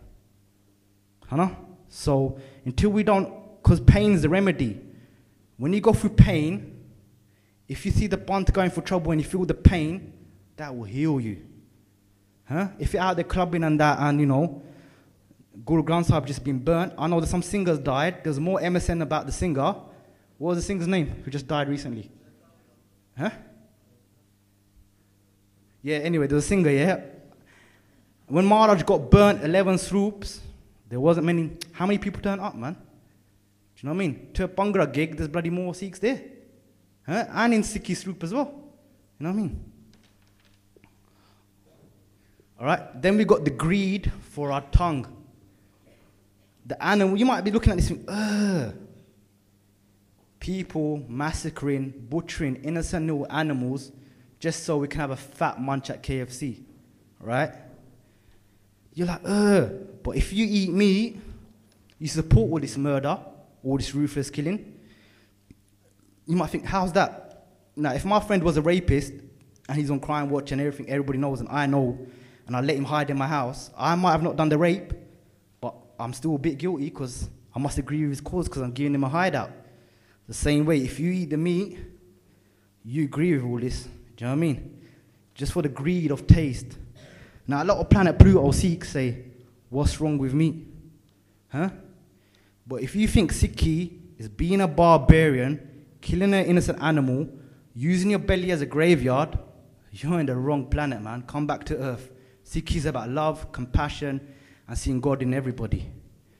So until we don't, because pain is the remedy. When you go through pain, if you see the band going for trouble and you feel the pain, that will heal you. If you're out there clubbing and that, and Guru Granth Sahib just been burnt. I know that some singers died. There's more MSN about the singer. What was the singer's name who just died recently? Yeah, anyway, there was a singer, yeah. When Maharaj got burnt 11 swoops, there wasn't many. How many people turned up, man? Do you know what I mean? To a Bhangra gig, there's bloody more Sikhs there. And in Sikhi swoop as well. You know what I mean? Alright, then we got the greed for our tongue. The animal, you might be looking at this thing, people massacring, butchering innocent little animals just so we can have a fat munch at KFC, right? You're like, but if you eat meat, you support all this murder, all this ruthless killing. You might think, how's that? Now, if my friend was a rapist and he's on Crime Watch and everything, everybody knows and I know, and I let him hide in my house, I might have not done the rape, but I'm still a bit guilty because I must agree with his cause because I'm giving him a hideout. The same way, if you eat the meat, you agree with all this. Do you know what I mean? Just for the greed of taste. Now, a lot of Planet Pluto Sikhs say, what's wrong with meat? But if you think Sikhi is being a barbarian, killing an innocent animal, using your belly as a graveyard, you're in the wrong planet, man. Come back to earth. Sikhi is about love, compassion, and seeing God in everybody.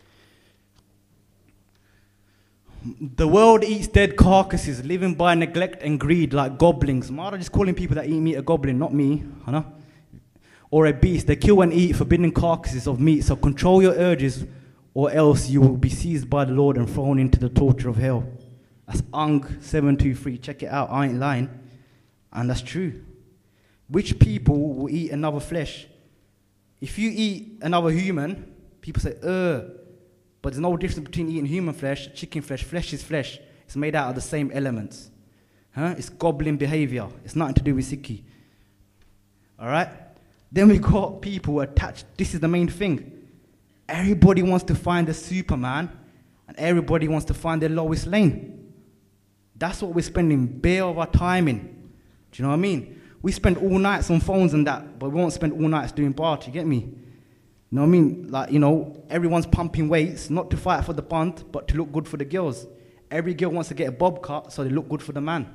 The world eats dead carcasses, living by neglect and greed like goblins. Maharaj is calling people that eat meat a goblin, not me. Or a beast. They kill and eat forbidden carcasses of meat. So control your urges, or else you will be seized by the Lord and thrown into the torture of hell. That's Ang 723. Check it out. I ain't lying. And that's true. Which people will eat another flesh? If you eat another human, people say, but there's no difference between eating human flesh, chicken flesh. Flesh is flesh. It's made out of the same elements. It's goblin behavior. It's nothing to do with Sikhi. All right? Then we got people attached. This is the main thing. Everybody wants to find the Superman, and everybody wants to find their Lois Lane. That's what we're spending bare of our time in. Do you know what I mean? We spend all nights on phones and that, but we won't spend all nights doing bar, you get me? You know what I mean? Like, everyone's pumping weights, not to fight for the punt, but to look good for the girls. Every girl wants to get a bob cut, so they look good for the man.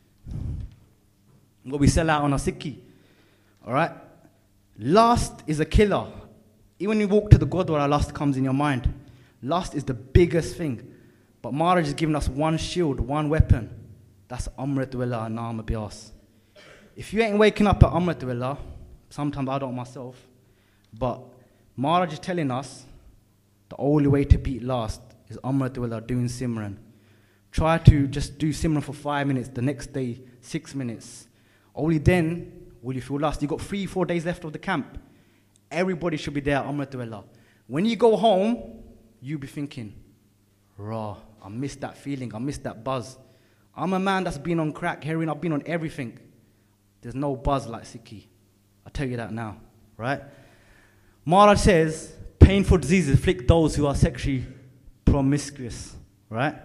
What we sell out on our Sikhi. All right? Lust is a killer. Even when you walk to the Gurdwara, lust comes in your mind. Lust is the biggest thing. But Maharaj has given us one shield, one weapon. That's Amrit Wala Naam Abhyas. If you ain't waking up at Amrit Wala, sometimes I don't myself, but Maharaj is telling us the only way to beat lust is Amrit Wala, doing Simran. Try to just do Simran for 5 minutes, the next day 6 minutes. Only then will you feel lust. You've got 3-4 days left of the camp. Everybody should be there at Amrit Wala. When you go home, you'll be thinking, raw, I miss that feeling, I miss that buzz. I'm a man that's been on crack, heroin, I've been on everything. There's no buzz like Sikhi. I'll tell you that now, right? Maharaj says, painful diseases afflict those who are sexually promiscuous, right?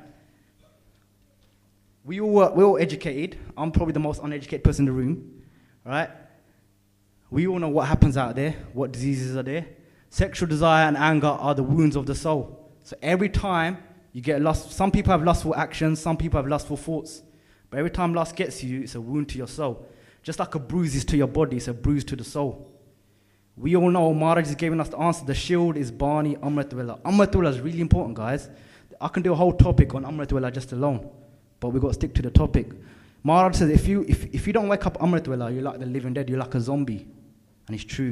We're all educated. I'm probably the most uneducated person in the room, right? We all know what happens out there, what diseases are there. Sexual desire and anger are the wounds of the soul. So every time You get lust. Some people have lustful actions, some people have lustful thoughts. But every time lust gets you, it's a wound to your soul. Just like a bruise is to your body, it's a bruise to the soul. We all know Maharaj is giving us the answer. The shield is Bani Amritwala. Amritwala is really important, guys. I can do a whole topic on Amritwala just alone, but we've got to stick to the topic. Maharaj says, if you don't wake up Amritwala, you're like the living dead, you're like a zombie. And it's true.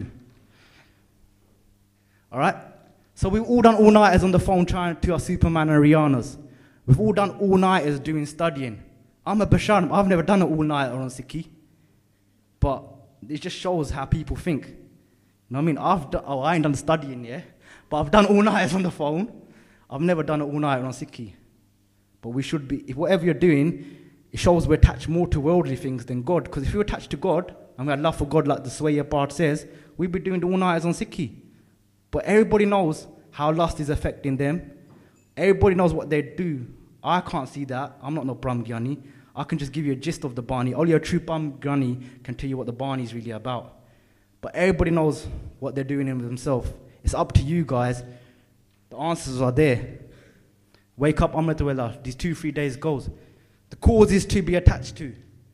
All right? So we've all done all-nighters on the phone trying to our Superman and Rihanna's. We've all done all-nighters doing studying. I'm a Bashar. I've never done an all-nighter on Sikhi. But it just shows how people think. You know what I mean? I ain't done studying, yeah? But I've done all-nighters on the phone. I've never done an all-nighter on Sikhi. But we should be, if whatever you're doing, it shows we're attached more to worldly things than God. Because if you're attached to God, and we have love for God like the Swaya part says, we'd be doing the all-nighters on Sikhi. But everybody knows how lust is affecting them. Everybody knows what they do. I can't see that. I'm not no Brahmgyani. I can just give you a gist of the Bani. Only a true Brahmgyani can tell you what the Bani is really about. But everybody knows what they're doing in themselves. It's up to you guys. The answers are there. Wake up Amritwala. These 2-3 days goes. The causes to be attached to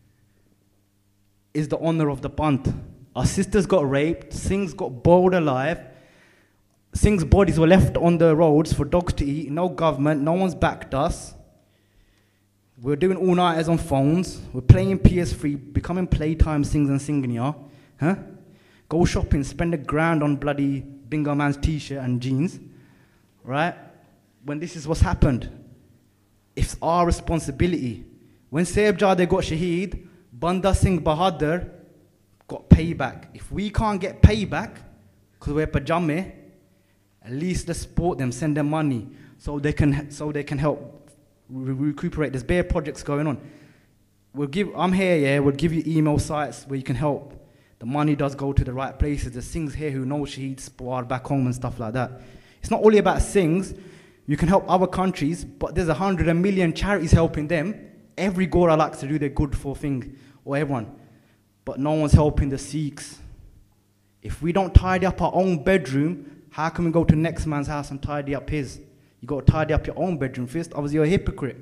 is the honor of the Panth. Our sisters got raped. Singhs got boiled alive. Singh's bodies were left on the roads for dogs to eat. No government. No one's backed us. We're doing all-nighters on phones. We're playing PS3, becoming playtime Singhs and Singhania. Huh? Go shopping, spend $1,000 on bloody Bingo Man's t-shirt and jeans. Right? When this is what's happened. It's our responsibility. When Sahibzade got Shaheed, Banda Singh Bahadur got payback. If we can't get payback, because we're pajame, at least let's support them, send them money, so they can help recuperate. There's bare projects going on. I'm here, yeah, we'll give you email sites where you can help. The money does go to the right places. There's Singhs here who know Shaheed Spawar back home and stuff like that. It's not only about Singhs. You can help other countries, but there's 100 million charities helping them. Every Gora likes to do their good for thing, or everyone. But no one's helping the Sikhs. If we don't tidy up our own bedroom, how can we go to next man's house and tidy up his? You got to tidy up your own bedroom first, otherwise you're a hypocrite.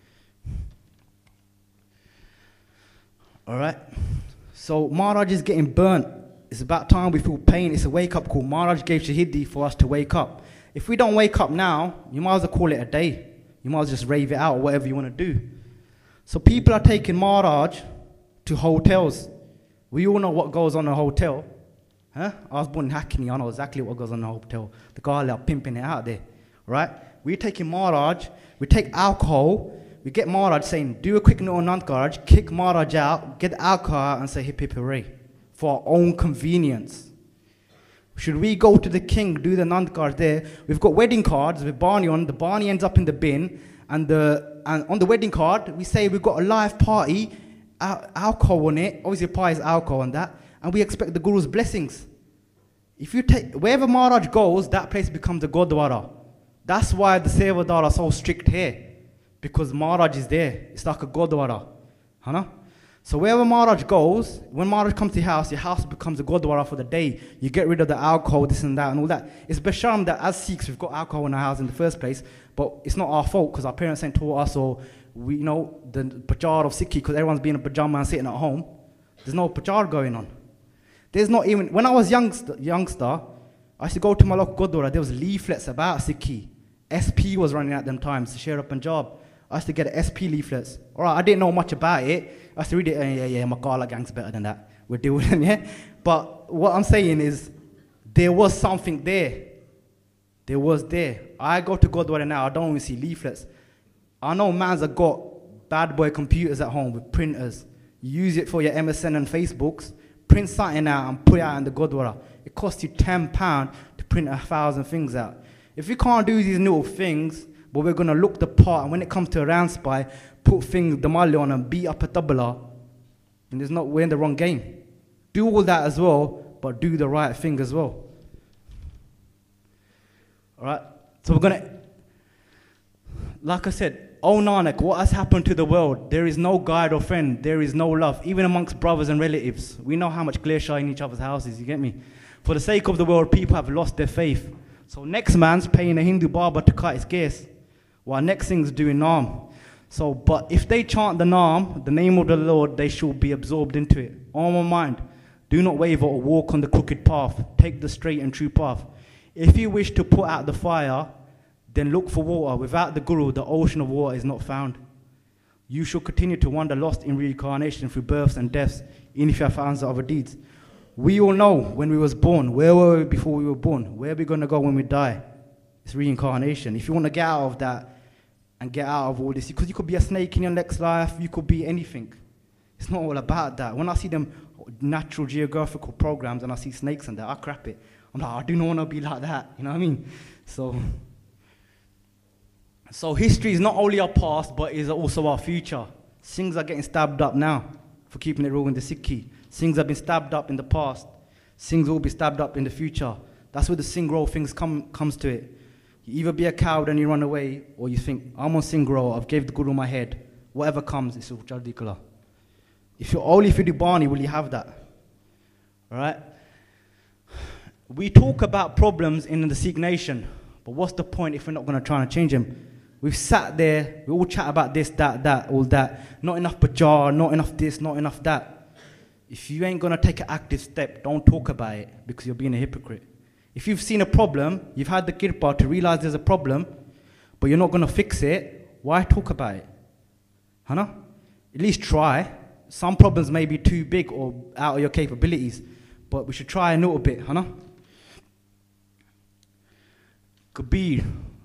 All right? So Maharaj is getting burnt. It's about time we feel pain. It's a wake-up call. Maharaj gave Shahidi for us to wake up. If we don't wake up now, you might as well call it a day. You might as well just rave it out, whatever you want to do. So people are taking Maharaj to hotels. We all know what goes on in a hotel. Huh? I was born in Hackney, I know exactly what goes on in a hotel. The guy are pimping it out there. Right? We're taking Maharaj, we take alcohol, we get Maharaj saying, do a quick note on Nandkaraj, kick Maharaj out, get the alcohol out and say hip hip hooray. For our own convenience. Should we go to the king, do the Nand cards there? We've got wedding cards with Barney on. The Barney ends up in the bin. And on the wedding card, we say we've got a live party, alcohol on it. Obviously, pie is alcohol on that. And we expect the Guru's blessings. If you take, wherever Maharaj goes, that place becomes a Gurdwara. That's why the Sevadar are so strict here. Because Maharaj is there. It's like a Gurdwara. Huh? So wherever Maharaj goes, when Maharaj comes to your house becomes a Gurdwara for the day. You get rid of the alcohol, this and that, and all that. It's Basharam that as Sikhs, we've got alcohol in our house in the first place, but it's not our fault because our parents ain't taught us, or we know the Pajar of Sikhi, because everyone's being a pajama and sitting at home. There's no Pajar going on. There's not even, when I was youngster, I used to go to my local Gurdwara, there was leaflets about Sikhi. SP was running at them times, Share of Punjab. I used to get SP leaflets. Alright, I didn't know much about it. I used to read it, yeah, Makala gang's better than that. We're doing it, yeah? But what I'm saying is, there was something there. There was there. I go to Gurdwara now, I don't even see leaflets. I know mans have got bad boy computers at home with printers. You use it for your MSN and Facebooks, print something out and put it out in the Gurdwara. It costs you £10 to print 1,000 things out. If you can't do these little things, but we're going to look the part, and when it comes to a round spy, put things, the mali on and beat up a tabla, and we're in the wrong game. Do all that as well, but do the right thing as well. Alright? So we're going to, like I said, oh Nanak, what has happened to the world? There is no guide or friend. There is no love, even amongst brothers and relatives. We know how much klesha in each other's houses, you get me? For the sake of the world, people have lost their faith. So next man's paying a Hindu barber to cut his case. while next thing's doing Naam. So, but if they chant the Naam, the name of the Lord, they shall be absorbed into it. On my mind, do not waver or walk on the crooked path. Take the straight and true path. If you wish to put out the fire, then look for water. Without the Guru, the ocean of water is not found. You shall continue to wander lost in reincarnation through births and deaths, even if you have answer other deeds. We all know when we was born, where were we before we were born? Where are we going to go when we die? It's reincarnation. If you want to get out of that and get out of all this, because you could be a snake in your next life, you could be anything. It's not all about that. When I see them natural geographical programs and I see snakes and that, I crap it. I'm like, I do not want to be like that. You know what I mean? So history is not only our past, but is also our future. Things are getting stabbed up now for keeping it real in the Sikhi. Things have been stabbed up in the past. Things will be stabbed up in the future. That's where the Singro things comes to it. You either be a coward and you run away, or you think, I'm on Singro, I've gave the Guru my head. Whatever comes, it's all Jaldikala. If you do Bani, will you have that? Alright? We talk about problems in the Sikh nation, but what's the point if we're not going to try and change them? We've sat there, we all chat about this, that, all that. Not enough bajar, not enough this, not enough that. If you ain't going to take an active step, don't talk about it, because you're being a hypocrite. If you've seen a problem, you've had the kirpa to realize there's a problem, but you're not going to fix it, why talk about it? Hana? At least try. Some problems may be too big or out of your capabilities, but we should try a little bit, Hana? Kabir,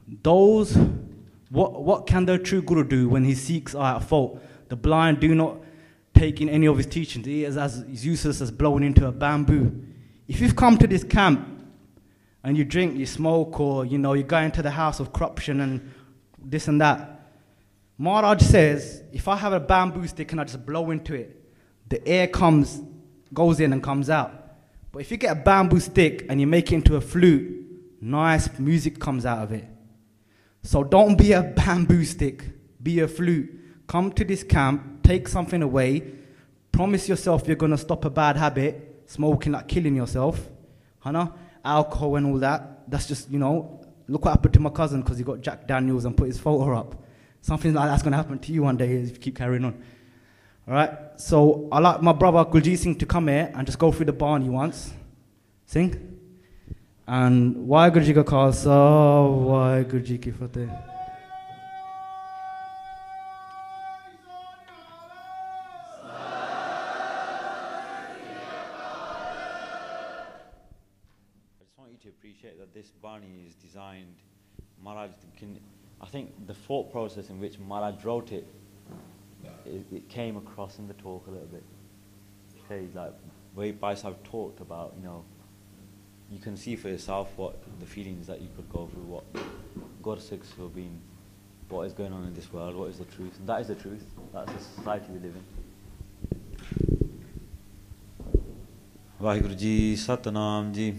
what can the true Guru do when his Sikhs are at fault? The blind do not take in any of his teachings. He is as useless as blowing into a bamboo. If you've come to this camp and you drink, you smoke, or you go into the house of corruption and this and that, Maharaj says, if I have a bamboo stick and I just blow into it, the air goes in and comes out. But if you get a bamboo stick and you make it into a flute, nice music comes out of it. So don't be a bamboo stick, be a flute. Come to this camp, take something away, promise yourself you're going to stop a bad habit, smoking, like killing yourself, alcohol and all that. That's just, look what happened to my cousin because he got Jack Daniels and put his photo up. Something like that's going to happen to you one day if you keep carrying on. All right? So I like my brother Guljeet Singh to come here and just go through the Bani once. Sing. And Waheguru Ji Ka Khalsa, Waheguru Ji Ki Fateh. To appreciate that this Bani is designed, Maharaj I think the thought process in which Maharaj wrote it came across in the talk a little bit. Okay, like way Bhai Sahib talked about, you can see for yourself what the feelings that you could go through, what Gursikhs who have been, what is going on in this world, what is the truth, and that is the truth, that's the society we live in. Vaheguru Ji, Satnam Ji.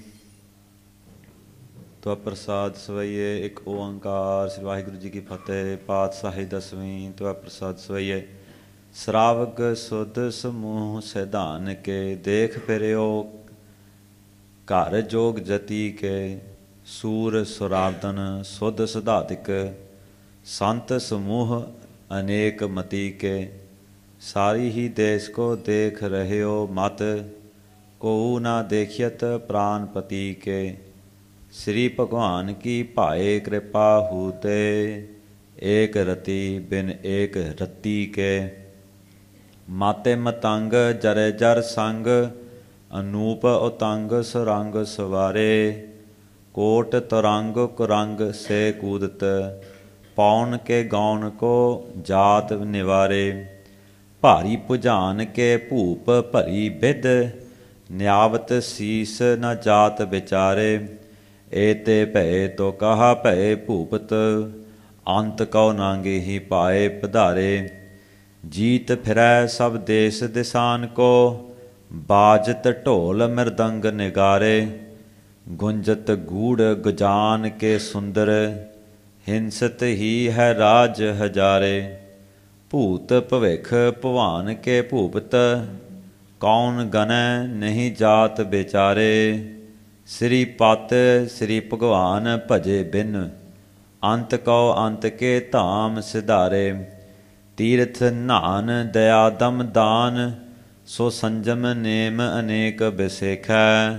ਤੋ ਪ੍ਰਸਾਦ ਸਵਈਏ ਇੱਕ ਓੰਕਾਰ ਸ੍ਰੀ ਵਾਹਿਗੁਰੂ ਜੀ ਕੀ ਫਤਿਹ ਪਾਤਸ਼ਾਹੀ ਦਸਵੀਂ ਤੋ ਪ੍ਰਸਾਦ ਸਵਈਏ ਸ਼ਰਾਵਕ ਸੁਧ ਸਮੂਹ ਸੈਧਾਨ ਕੇ ਦੇਖ ਫਿਰਿਓ ਘਰ ਜੋਗ ਜਤੀ ਕੇ ਸੂਰ ਸੁਰਾਵਦਨ ਸੁਧ ਸੁਧਾਤਿਕ ਸੰਤ ਸਮੂਹ ਅਨੇਕ ਮਤੀ ਕੇ ਸਾਰੀ ਹੀ ਦੇਸ਼ ਕੋ ਦੇਖ ਰਹਿਓ ਮਤ ਕੋ ਨਾ ਦੇਖਿਤ ਪ੍ਰਾਨਪਤੀ ਕੇ श्री भगवान की भाए कृपा हूते एक रति बिन एक रत्ती के माते मतंग जरे जर संग अनूप उतंग सुरंग सवारे कोट तरंग कुरंग से कूदत पौन के गौन को जात निवारे भारी भुजान के भूप भरी बिद न्यावत शीस न जात विचारे एते भय तो कहा भय भूपत अंत कौ नांगे ही पाए पधारे जीत फिरै सब देश दिसान को बाजत ढोल मृदंग निगारे गुंजत गूढ़ गुजान के सुंदर हिंसत ही है राज हजारे भूत भविख भवान के भूपत कौन गणै नहीं जात बेचारे श्री पत श्री भगवान भजे बिन ਅੰਤ ਕਉ ਅੰਤ ਕੇ ਧਾਮ ਸਿਧਾਰੇ। ਤੀਰਥ ਨਾਨ ਦਇਆ ਦਮ ਦਾਨ, ਸੋ ਸੰਜਮ ਨੇਮ ਅਨੇਕ ਬਿਸੇਖੈ।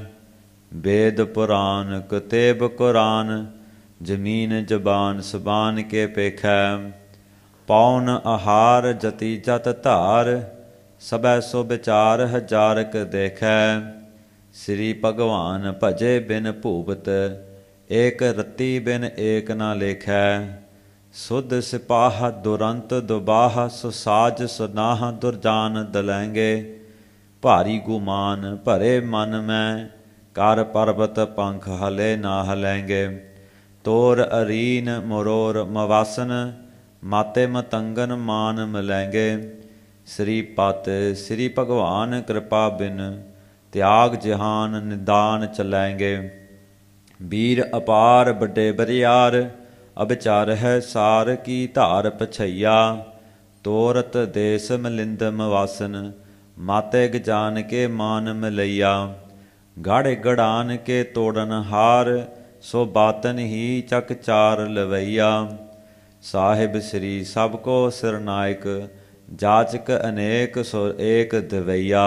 ਵੇਦ ਪੁਰਾਨ ਕਤੇਬ ਕੁਰਾਨ, ਜ਼ਮੀਨ ਜ਼ਬਾਨ ਸਬਾਨ ਕੇ ਪੇਖੈ। ਪੌਨ ਆਹਾਰ ਜਤੀ ਜਤ ਧਾਰ, ਸਭੈ ਸੋ ਵਿਚਾਰ ਹਜ਼ਾਰਕ ਦੇਖੈ। ਸ੍ਰੀ ਭਗਵਾਨ ਭਜੇ ਬਿਨ ਭੂਪਤ, ਏਕ ਰਤੀ ਬਿਨ ਏਕ ਨਾ ਲੇਖੈ। ਸੁਧ ਸਿਪਾਹ ਦੁਰੰਤ ਦੁਬਾਹ, ਸੋ ਸਾਜ ਸੁਨਾਹ ਦੁਰਜਾਨ ਦਲੈਂਗੇ। ਭਾਰੀ ਗੁਮਾਨ ਭਰੇ ਮਨ ਮੈਂ, ਕਰ ਪਰਬਤ ਪੰਖ ਹਲੇ ਨਾ ਹਲੈਂਗੇ। ਤੋਰ ਅਰੀਨ ਮਰੋਰ ਮਵਾਸਨ, ਮਾਤੇ ਮਤੰਗਨ ਮਾਨ ਮਿਲੈਂਗੇ। ਸ੍ਰੀ ਪਤ ਸ੍ਰੀ ਭਗਵਾਨ ਕਿਰਪਾ ਬਿਨ, ਤਿਆਗ ਜਹਾਨ ਨਿਦਾਨ ਚਲੈਂਗੇ। ਵੀਰ ਅਪਾਰ ਵੱਡੇ ਬਰਿਆਰ, ਅਬਚਾਰ ਹੈ ਸਾਰ ਕੀ ਧਾਰ ਪਛਈਆ। ਤੋਰਤ ਦੇਸ ਮਲਿੰਦ ਮਵਾਸਨ, ਮਾਤੇ ਗਜਾਨ ਕੇ ਮਾਨ ਮਿਲਈਆ। ਗੜ ਗੜਾਨ ਕੇ ਤੋੜਨ ਹਾਰ, ਸੋ ਬਾਤਨ ਹੀ ਚੱਕ ਚਾਰ ਲਵਈਆ। ਸਾਹਿਬ ਸ੍ਰੀ ਸਭ ਕੋ ਸਿਰਨਾਇਕ, ਜਾਚਕ ਅਨੇਕ ਸੋ ਏਕ ਦਵਈਆ।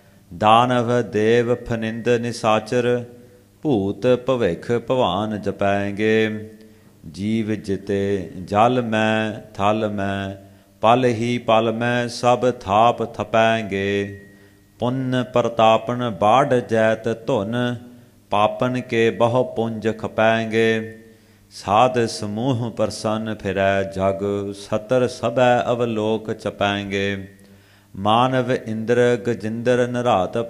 ਦਾਨਵ ਦੇਵ ਫਨਿੰਦ ਨਿਸਾਚਰ, ਭੂਤ ਭਵਿਖ ਭਵਾਨ ਜਪੈਂਗੇ। ਜੀਵ ਜਿਤੇ ਜਲ ਮੈਂ ਥਲ ਮੈਂ, ਪਲ ਹੀ ਪਲ ਮੈਂ ਸਭ ਥਾਪ ਥਪੈਂਗੇ। ਪੁੰਨ ਪ੍ਰਤਾਪਨ ਬਾਢ ਜੈਤ ਧੁਨ, ਪਾਪਨ ਕੇ ਬਹੁ ਪੁੰਜ ਖਪੈਂਗੇ। ਸਾਧ ਸਮੂਹ ਪ੍ਰਸੰਨ ਫਿਰੈ ਜਗ, ਸਤਰ ਸਭੈ ਅਵਲੋਕ ਚਪੈਂਗੇ। ਮਾਨਵ ਇੰਦਰ ਗਜਿੰਦਰ ਨਰਾਤਪ,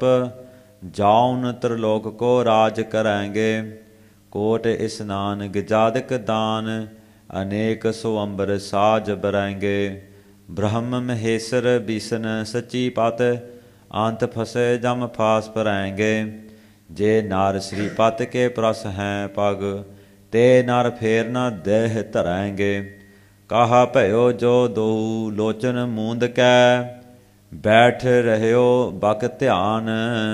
ਜਾਉਨ ਤ੍ਰਿਲੋਕ ਕੋ ਰਾਜ ਕਰੈਂਗੇ। ਕੋਟ ਇਸਨਾਨ ਗਜਾਦਿਕ ਦਾਨ, ਅਨੇਕ ਸੋ ਅੰਬਰ ਸਾਜ ਬਰੈਂਗੇ। ਬ੍ਰਹਮ ਮਹੇਸ਼ਰ ਬਿਸ਼ਨ ਸੱਚੀ ਪਤ, ਅੰਤ ਫਸੇ ਜਮ ਫਾਸ ਪਰੈਂਗੇ। ਜੇ ਨਾਰ ਸ੍ਰੀ ਪਤ ਕੇ ਪ੍ਰਸ ਹੈ ਪਗ, ਤੇ ਨਰ ਫੇਰ ਨ ਦੇਹ ਧਰੈਂਗੇ। ਕਹਾ ਭਇਓ ਜੋ ਦੋਊ ਲੋਚਨ ਮੂੰਦ ਕੈ, ਬੈਠ ਰਹਿਓ ਬਕ ਧਿਆਨ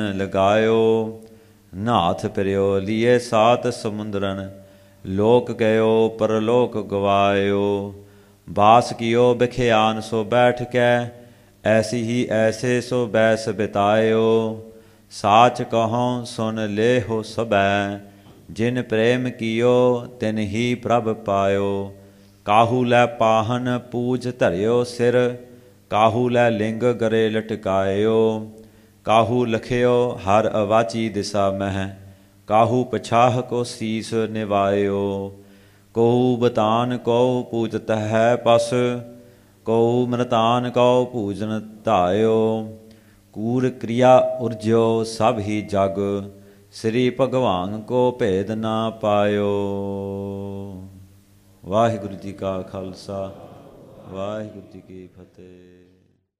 ਲਗਾਇਓ। ਨਾਥ ਪਿਰਿਓ ਲੀਏ ਸਾਤ ਸਮੁੰਦਰਨ, ਲੋਕ ਗਇਓ ਪਰਲੋਕ ਗਵਾਇਓ। ਬਾਸ ਕੀਓ ਬਿਖਿਆਨ ਸੋ ਬੈਠ ਕੈ, ਐਸੀ ਹੀ ਐਸੇ ਸੋ ਬੈਸ ਬਿਤਾਇਓ। ਸਾਚ ਕਹਉ ਸੁਨ ਲੇਹੋ ਸਭੈ, ਜਿਨ ਪ੍ਰੇਮ ਕੀਓ ਤਿਨ ਹੀ ਪ੍ਰਭ ਪਾਇਓ। ਕਾਹੂ ਲੈ ਪਾਹਨ ਪੂਜ ਧਰਿਓ ਸਿਰ, ਕਾਹੂ ਲੈ ਲਿੰਗ ਗਰੇ ਲਟਕਾਇਓ। ਕਾਹੂ ਲਖਿਓ ਹਰ ਅਵਾਚੀ ਦਿਸਾ ਮਹਿ, ਕਾਹੂ ਪਛਾਹ ਕੋ ਸੀਸ ਨਿਵਾਇਓ। ਕਉ ਬਤਾਨ ਕਉ ਪੂਜਤ ਹੈ ਪਸ, ਕਉ ਮ੍ਰਤਾਨ ਕਉ ਪੂਜਨ ਧਾਇਓ। ਕੂਰ ਕ੍ਰਿਆ ਉਰਜਿਓ ਸਭ ਹੀ ਜਗ, ਸ੍ਰੀ ਭਗਵਾਨ ਕੋ ਭੇਦ ਨਾ ਪਾਇਓ। ਵਾਹਿਗੁਰੂ ਜੀ ਕਾ ਖਾਲਸਾ, ਵਾਹਿਗੁਰੂ ਜੀ ਕੀ ਫਤਿਹ।